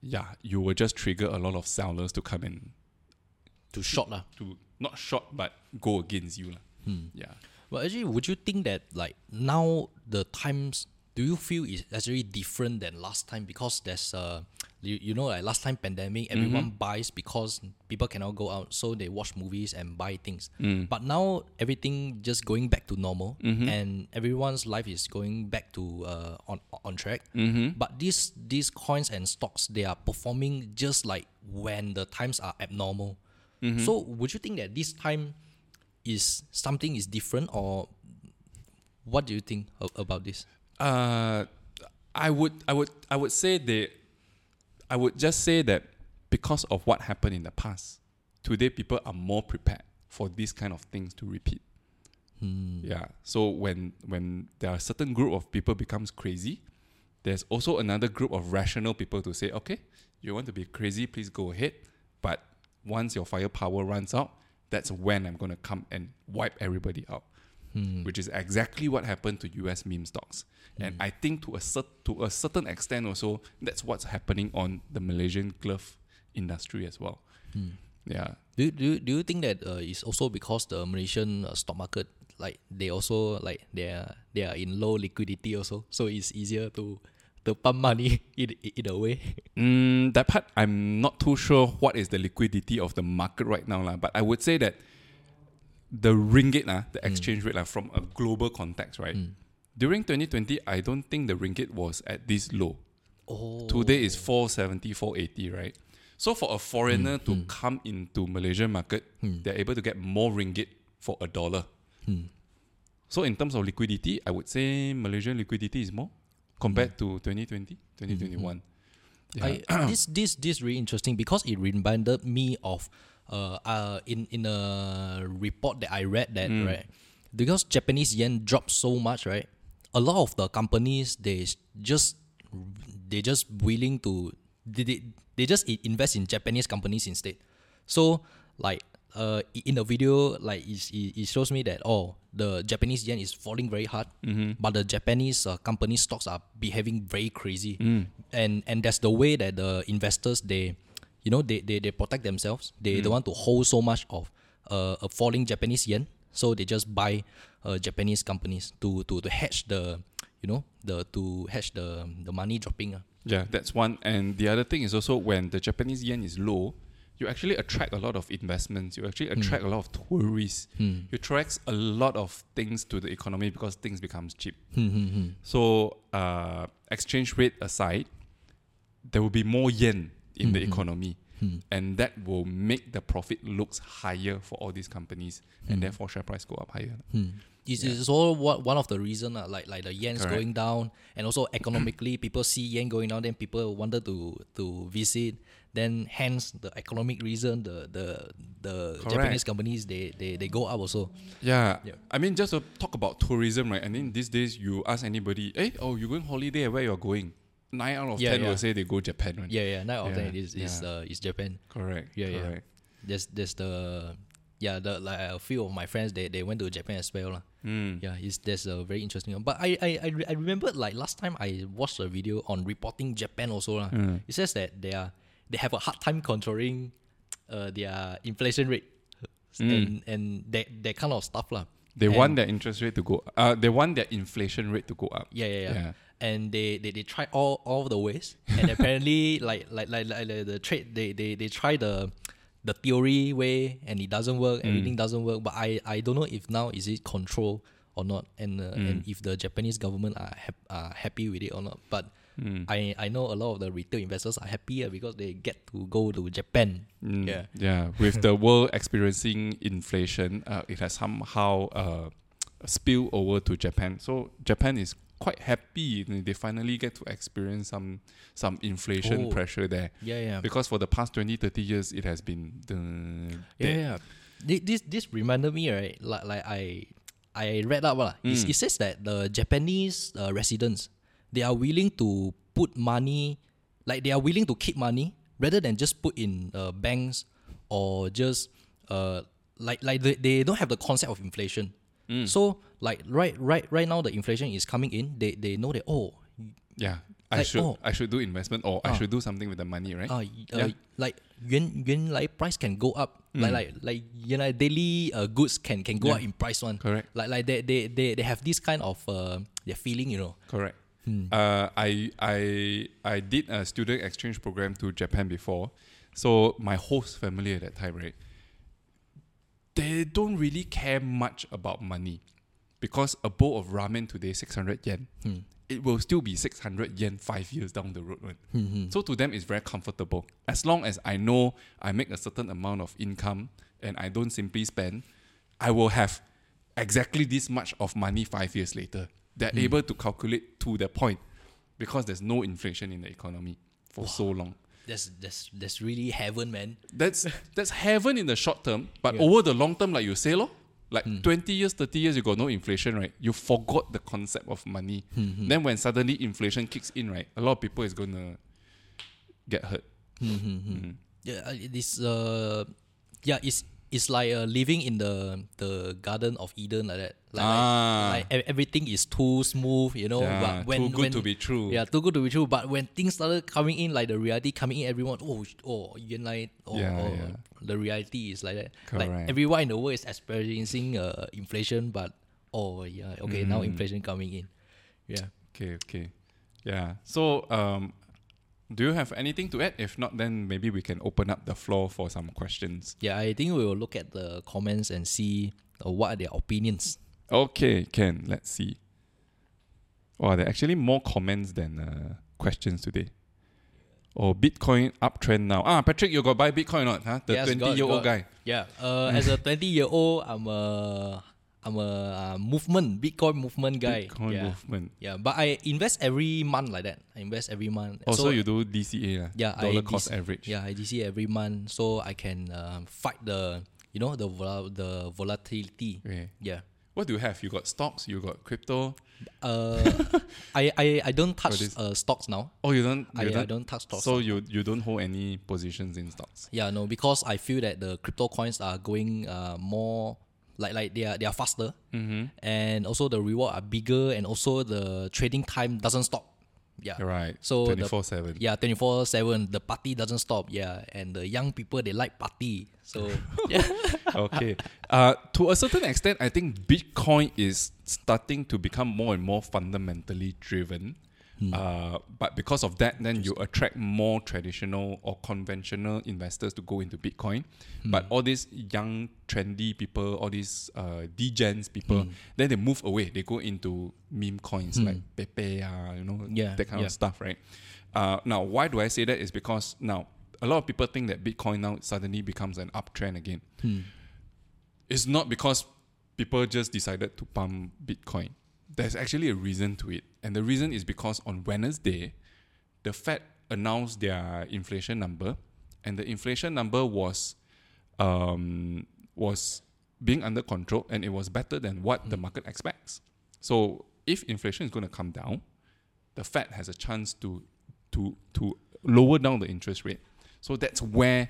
you will just trigger a lot of sellers to come in To short lah. to not short but go against you lah. Yeah. Well, actually, would you think that like now the times, do you feel is actually different than last time because there's you know, like last time pandemic, everyone buys because people cannot go out, so they watch movies and buy things. But now everything just going back to normal, and everyone's life is going back to on track. But these coins and stocks, they are performing just like when the times are abnormal. So would you think that this time is something is different, or what do you think about this? I would say I would just say that because of what happened in the past, today people are more prepared for these kind of things to repeat. Yeah. So when there are a certain group of people becomes crazy, there's also another group of rational people to say, okay, you want to be crazy, please go ahead. But once your firepower runs out, that's when I'm going to come and wipe everybody out. Which is exactly what happened to US meme stocks. And I think to a certain extent also, that's what's happening on the Malaysian glove industry as well. Yeah. Do you think that it's also because the Malaysian stock market, like they also like they are in low liquidity also, so it's easier to pump money in a way? That part I'm not too sure what is the liquidity of the market right now, but I would say that the ringgit, the exchange rate from a global context, right? During 2020, I don't think the ringgit was at this low. Today is 470, 480, right? So for a foreigner to come into Malaysian market, they're able to get more ringgit for $1. So in terms of liquidity, I would say Malaysian liquidity is more compared to 2020, 2021. Yeah. This really interesting because it reminded me of in a report that I read that right, because Japanese yen dropped so much, right? A lot of the companies they just willing to they just invest in Japanese companies instead. So like in the video, like it shows me that the Japanese yen is falling very hard, but the Japanese company stocks are behaving very crazy, and that's the way that the investors they protect themselves. They don't want to hold so much of a falling Japanese yen, so they just buy Japanese companies to hedge the money dropping. Yeah, that's one. And the other thing is also when the Japanese yen is low, you actually attract a lot of investments. You actually attract a lot of tourists. You attract a lot of things to the economy because things becomes cheap. So exchange rate aside, there will be more yen in the economy. And that will make the profit looks higher for all these companies, and therefore share price go up higher. It's all one of the reason like the yen's going down, and also economically people see yen going down, then people wanted to visit, then hence the economic reason the Japanese companies they go up also. Yeah. I mean, just to talk about tourism, right? I mean, these days you ask anybody, you're going holiday, where you're going? 9 out of 10 will say they go Japan, right? 9 out of 10 is Japan. Correct. Correct. There's the like a few of my friends they went to Japan as well. That's a very interesting one. But I remember like last time I watched a video on reporting Japan also. It says that they have a hard time controlling their inflation rate and that kind of stuff. They want their interest rate to go they want their inflation rate to go up. Yeah. And they try all the ways, and apparently like the trade they try the theory way, and it doesn't work. Everything doesn't work. But I don't know if now is it control or not, and if the Japanese government are happy with it or not. But I know a lot of the retail investors are happy because they get to go to Japan. With the world experiencing inflation, it has somehow spilled over to Japan. So Japan is quite happy. They finally get to experience some inflation pressure there. Because for the past 20-30 years it has been This reminded me, right? Like I read up it says that the Japanese residents, they are willing to put money, like they are willing to keep money rather than just put in banks, or just like they don't have the concept of inflation. So like right now the inflation is coming in. They know that Like, I should do investment or I should do something with the money, right? Like 原来 price can go up, like daily goods can go up in price one. Correct. Like they have this kind of their feeling, Correct. I did a student exchange program to Japan before, so my host family at that time, right? They don't really care much about money, because a bowl of ramen today 600 yen. It will still be 600 yen 5 years down the road. Right? So to them, it's very comfortable. As long as I know I make a certain amount of income and I don't simply spend, I will have exactly this much of money 5 years later. They're able to calculate to the point, because there's no inflation in the economy for so long. That's really heaven, man. That's heaven in the short term, but over the long term, like you say, like 20 years, 30 years, you got no inflation, right? You forgot the concept of money. Then when suddenly inflation kicks in, right, a lot of people is going to get hurt. Yeah, it's like living in the Garden of Eden like that. Like everything is too smooth, Yeah, but too good to be true. Yeah, too good to be true. But when things started coming in, like the reality coming in, everyone, the reality is like that. Correct. Like everyone in the world is experiencing inflation, but now inflation coming in. Yeah. Okay. Yeah. So, do you have anything to add? If not, then maybe we can open up the floor for some questions. Yeah, I think we will look at the comments and see what are their opinions. Okay, Ken, let's see. Wow, there are actually more comments than questions today. Bitcoin uptrend now. Patrick, you got buy Bitcoin or not? Huh? The 20-year-old guy. Yeah. As a 20-year-old, I'm a Bitcoin movement guy. Bitcoin movement. Yeah, but I invest every month like that. I invest every month. So you do DCA, yeah, dollar cost average. Yeah, I DCA every month, so I can fight the volatility. Okay. Yeah. What do you have? You got stocks, you got crypto. I don't touch stocks now. Oh, you don't? I don't touch stocks. So you don't hold any positions in stocks? Yeah, no, because I feel that the crypto coins are going more like they are faster, and also the reward are bigger, and also the trading time doesn't stop. Yeah, right. So 24/7. Yeah, 24/7. The party doesn't stop. Yeah, and the young people, they like party. So yeah. Okay. To a certain extent, I think Bitcoin is starting to become more and more fundamentally driven. But because of that, then you attract more traditional or conventional investors to go into Bitcoin. But all these young, trendy people, all these degens people, then they move away. They go into meme coins like Pepe, that kind of stuff, right? Now, why do I say that? Is because now a lot of people think that Bitcoin now suddenly becomes an uptrend again. It's not because people just decided to pump Bitcoin. There's actually a reason to it. And the reason is because on Wednesday, the Fed announced their inflation number, and the inflation number was being under control, and it was better than what the market expects. So if inflation is going to come down, the Fed has a chance to lower down the interest rate. So that's where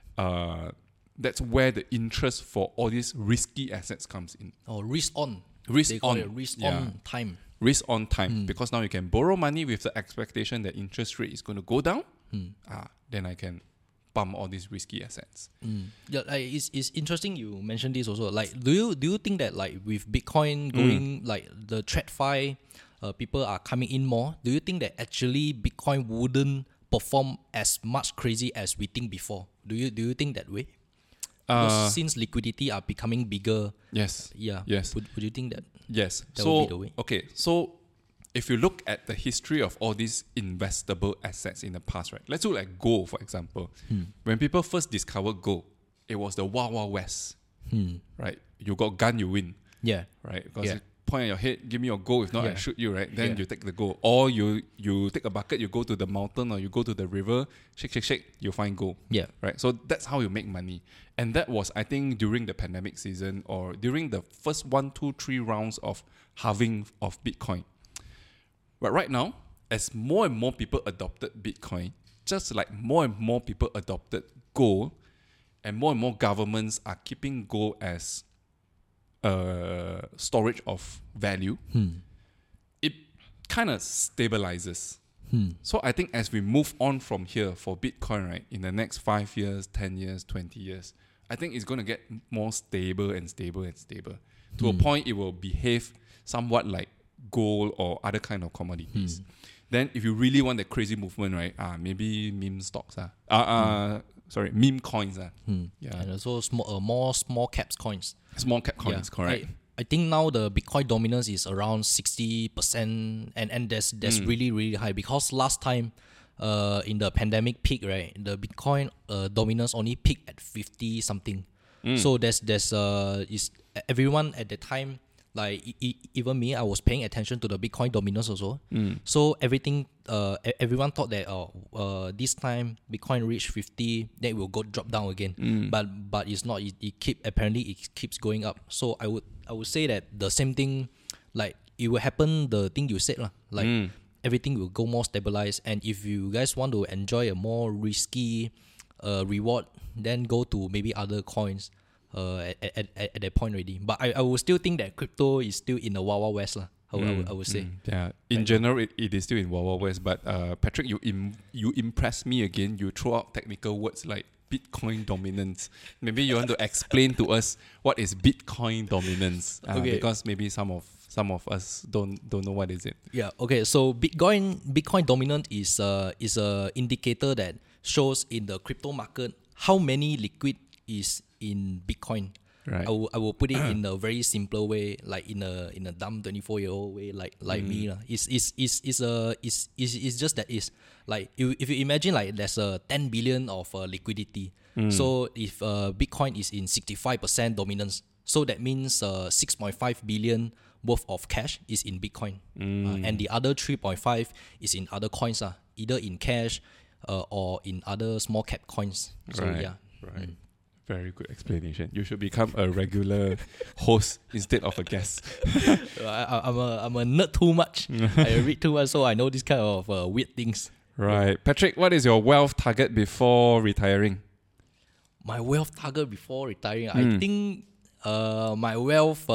the interest for all these risky assets comes in. Risk on. Risk they call on. it risk on time. Risk on time, because now you can borrow money with the expectation that interest rate is going to go down. Then I can pump all these risky assets. Yeah, it's interesting you mentioned this also. Like, do you think that like with Bitcoin going like the TradFi, people are coming in more? Do you think that actually Bitcoin wouldn't perform as much crazy as we think before? Do you think that way? Because since liquidity are becoming bigger, yes. Yeah. Yes. Would you think that? Yes. That would be the way? Okay. So if you look at the history of all these investable assets in the past, right? Let's look at gold, for example. When people first discovered gold, it was the Wild Wild West, right? You got gun, you win. Yeah. Right? Because you point at your head, give me your gold. If not, I shoot you, right? Then you take the gold. Or you take a bucket, you go to the mountain or you go to the river, shake, you find gold. Yeah. Right? So that's how you make money. And that was, I think, during the pandemic season or during the first 1, 2, 3 rounds of halving of Bitcoin. But right now, as more and more people adopted Bitcoin, just like more and more people adopted gold, and more governments are keeping gold as storage of value, it kind of stabilizes. So I think as we move on from here for Bitcoin, right, in the next 5 years, 10 years, 20 years, I think it's going to get more stable and stable and stable. To a point, it will behave somewhat like gold or other kind of commodities. Then if you really want the crazy movement, right, maybe meme stocks, meme coins. Yeah. And also more small caps coins. Small cap coins, correct. I think now the Bitcoin dominance is around 60%, and that's really, really high, because last time in the pandemic peak, right, the Bitcoin dominance only peaked at 50 something. So there's is everyone at the time, like even me, I was paying attention to the Bitcoin dominance also. So everyone thought that this time Bitcoin reached 50, then it will drop down again. But it's not. It keeps going up. So I would say that the same thing, like it will happen. The thing you said lah, like everything will go more stabilized. And if you guys want to enjoy a more risky reward, then go to maybe other coins. At that point already, but I would still think that crypto is still in the Wild Wild West lah. I would say. Yeah, in general, it is still in Wild Wild West. But Patrick, you impress me again. You throw out technical words like Bitcoin dominance. Maybe you want to explain to us what is Bitcoin dominance? Because maybe some of us don't know what is it. Yeah. Okay. So Bitcoin dominant is a indicator that shows in the crypto market how many liquid is in Bitcoin. Right. I will put it in a very simple way, like in a dumb 24-year-old way, like me lah. It's just that it's like if you imagine like there's a 10 billion of liquidity. So if Bitcoin is in 65% dominance, so that means 6.5 billion worth of cash is in Bitcoin, and the other 3.5 is in other coins, either in cash or in other small cap coins. So yeah. Right. Very good explanation. You should become a regular host instead of a guest. I'm a nerd too much. I read too much, so I know this kind of weird things. Right. Patrick, what is your wealth target before retiring? My wealth target before retiring? I think my wealth...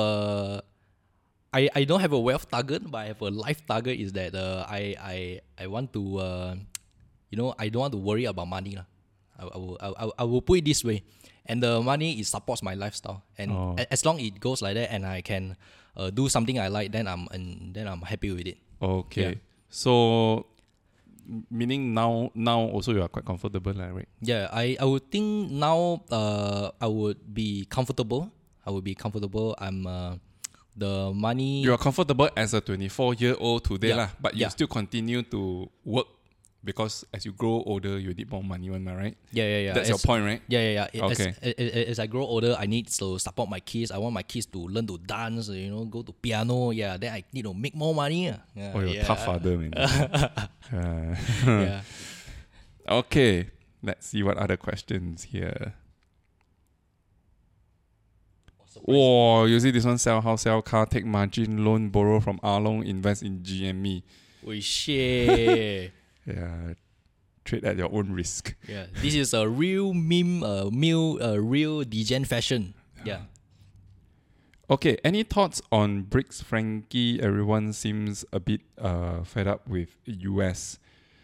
I don't have a wealth target, but I have a life target, is that I want to... I don't want to worry about money. I will put it this way. And the money, it supports my lifestyle, and as long it goes like that, and I can do something I like, then I'm happy with it. Okay, yeah. So meaning now also you are quite comfortable, right? Yeah, I would think now I would be comfortable. I'm the money. You are comfortable as a 24-year-old today, but you still continue to work. Because as you grow older, you need more money, right? Yeah. That's your point, right? Yeah. Okay. As I grow older, I need to support my kids. I want my kids to learn to dance, go to piano. Yeah, then I need to make more money. You're a tough father, man. Yeah. Okay, let's see what other questions here. Oh, you see this one: sell house, sell car, take margin loan, borrow from Arlong, invest in GME. Oh shit. Yeah, trade at your own risk. Yeah, this is a real meme, real degen fashion. Yeah. Okay, any thoughts on BRICS, Frankie? Everyone seems a bit fed up with US.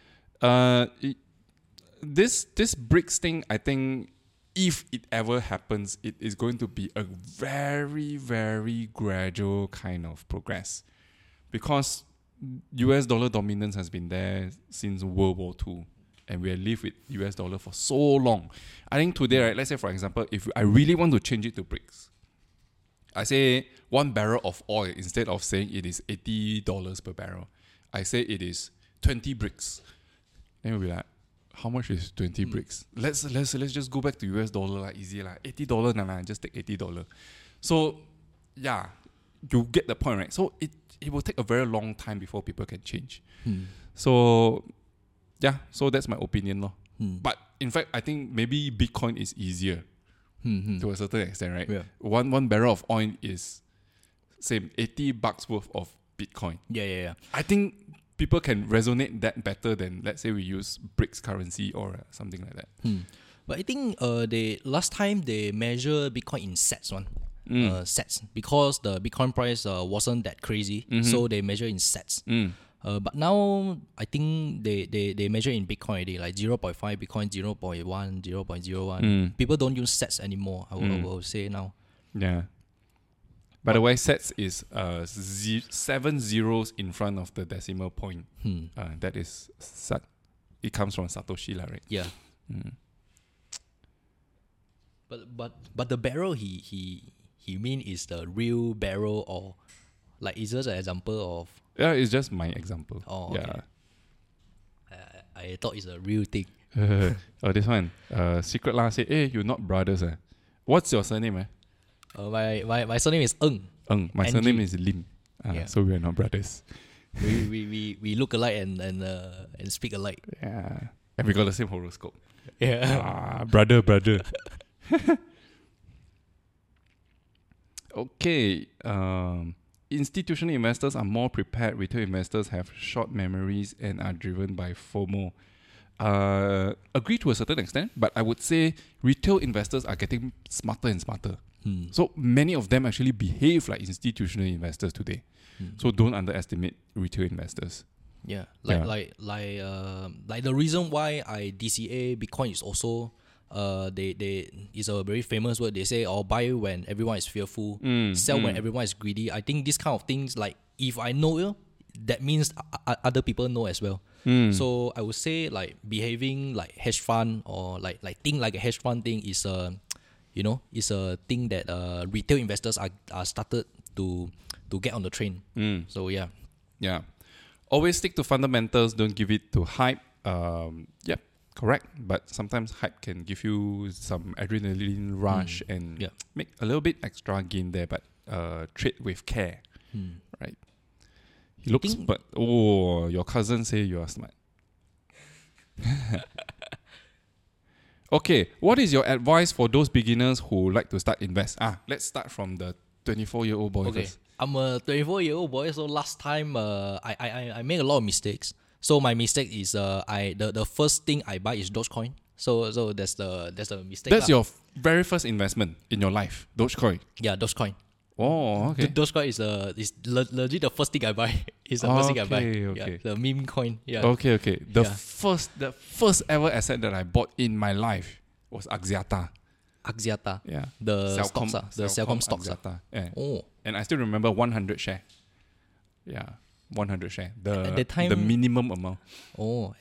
This BRICS thing, I think, if it ever happens, it is going to be a very, very gradual kind of progress, because US dollar dominance has been there since World War II, and we have lived with US dollar for so long. I think today, right, let's say for example, if I really want to change it to BRICS, I say 1 barrel of oil, instead of saying it is $80 per barrel, I say it is 20 BRICS. Then we'll be like, how much is 20 BRICS? Let's just go back to US dollar, like easy, like $80, nah, just take $80. So yeah, you get the point, right? So it will take a very long time before people can change. So yeah, so that's my opinion, lor. But in fact, I think maybe Bitcoin is easier to a certain extent, right? Yeah. One barrel of oil is same $80 worth of Bitcoin. Yeah. I think people can resonate that better than, let's say, we use BRICS currency or something like that. But I think last time they measure Bitcoin in sats sats, because the Bitcoin price wasn't that crazy, so they measure in sats. But now I think they measure in Bitcoin already, like 0.5 Bitcoin, 0.1, 0.01. People don't use sets anymore. I will say now. Yeah. By the way, sets is 7 zeros in front of the decimal point. That is it comes from Satoshi, right? Yeah. But the barrel he mean is the real barrel, or like is just an example of? Yeah, it's just my example. Oh, okay. Yeah. I thought it's a real thing. This one. Secret La said, hey, you're not brothers. What's your surname? My surname is Ng. My NG. surname is Lim. Yeah. So we are not brothers. we look alike and speak alike. Yeah. And we got the same horoscope. Yeah. Brother. Okay. Institutional investors are more prepared. Retail investors have short memories and are driven by FOMO. Agree to a certain extent, but I would say retail investors are getting smarter and smarter. So many of them actually behave like institutional investors today. So don't underestimate retail investors. Yeah, like the reason why I DCA Bitcoin is also they is a very famous word. They say, "Oh, buy when everyone is fearful, sell when everyone is greedy." I think this kind of things, like if I know you, that means other people know as well. So I would say like behaving like hedge fund, or like think like a hedge fund thing is is a thing that retail investors are started to get on the train. So yeah. Always stick to fundamentals. Don't give it to hype. Yep, correct. But sometimes hype can give you some adrenaline rush and make a little bit extra gain there. But trade with care, right? He looks, but your cousin say you are smart. Okay, what is your advice for those beginners who like to start invest? Let's start from the 24-year-old boy first. I'm a 24-year-old boy, so last time I made a lot of mistakes. So my mistake is the first thing I buy is Dogecoin. So that's the mistake. That's your very first investment in your life, Dogecoin. Yeah, Dogecoin. Oh, okay. Dogecoin is legit the first thing I buy. It's the first thing I buy. Okay. Yeah, the meme coin. Yeah. Okay. The first ever asset that I bought in my life was Axiata. Axiata. Yeah. The Cellcom stocks. Axiata. Yeah. Oh. And I still remember 100 share. Yeah. 100 share. At the time, the minimum amount. Oh.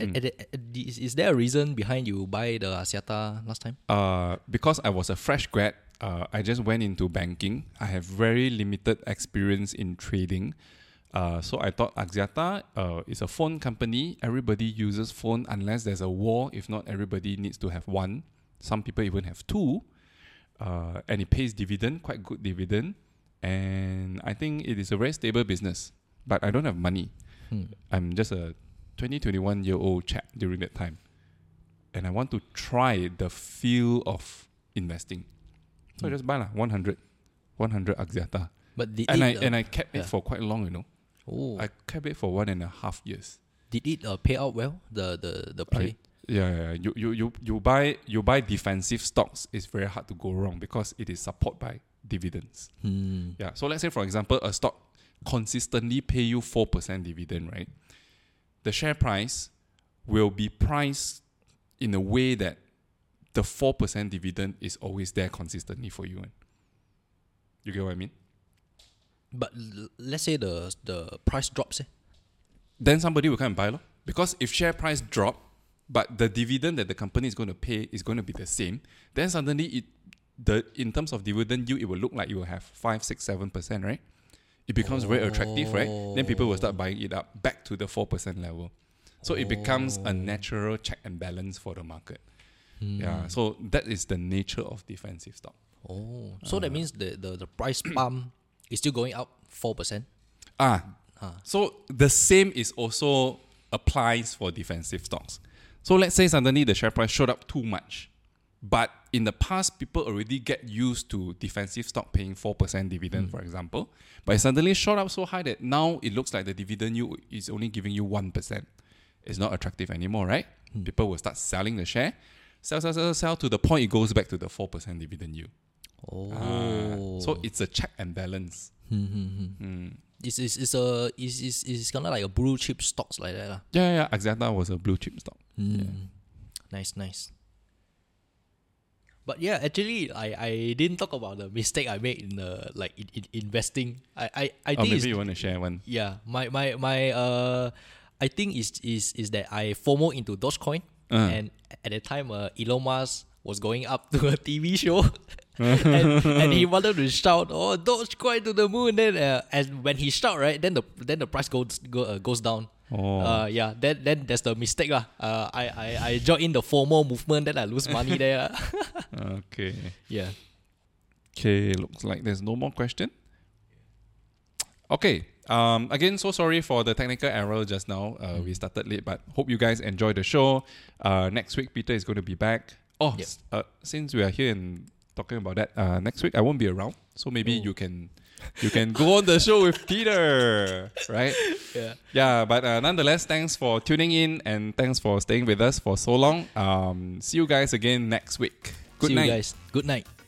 Is there a reason behind you buy the Axiata last time? Because I was a fresh grad, I just went into banking. I have very limited experience in trading. So I thought Axiata is a phone company. Everybody uses phone unless there's a war. If not, everybody needs to have one. Some people even have two. And it pays dividend, quite good dividend. And I think it is a very stable business. But I don't have money. I'm just a 21-year-old chap during that time. And I want to try the feel of investing. So I just buy 100 Axiata. But I kept it for quite long, Oh. I kept it for 1.5 years. Did it pay out well, the play? Yeah. You buy defensive stocks. It's very hard to go wrong because it is supported by dividends. Yeah. So let's say, for example, a stock consistently pay you 4% dividend, right? The share price will be priced in a way that the 4% dividend is always there consistently for you. You get what I mean? But let's say the price drops. Then somebody will come and buy. Because if share price drop, but the dividend that the company is going to pay is going to be the same, then suddenly in terms of dividend yield, it will look like you will have 5, 6, 7%, right? It becomes very attractive, right? Then people will start buying it up back to the 4% level. So it becomes a natural check and balance for the market. Yeah, so that is the nature of defensive stock. Oh, so that means the price pump is still going up 4%? So the same is also applies for defensive stocks. So let's say suddenly the share price shot up too much. But in the past, people already get used to defensive stock paying 4% dividend, for example. But it suddenly shot up so high that now it looks like the dividend yield is only giving you 1%. It's not attractive anymore, right? People will start selling the share. Sell to the point it goes back to the 4% dividend yield. Oh. So it's a check and balance. It's kind of like a blue chip stocks like that. Yeah. Axiata was a blue chip stock. Nice. But yeah, actually, I didn't talk about the mistake I made in in investing. I think maybe you want to share one. yeah, my I think is that I FOMO into Dogecoin, and at the time Elon Musk was going up to a TV show, and he wanted to shout, "Oh, Dogecoin to the moon!" Then and when he shout, right, then the price goes down. Yeah, then that's the mistake lah. I joined in the FOMO movement, then I lose money there. Okay. Yeah. Okay, looks like there's no more question. Okay. Again, so sorry for the technical error just now. We started late, but hope you guys enjoy the show. Next week, Peter is going to be back. Since we are here and talking about that, next week I won't be around, so maybe you can go on the show with Peter, right? Yeah. But nonetheless, thanks for tuning in and thanks for staying with us for so long. See you guys again next week. Good night. See you guys. Good night.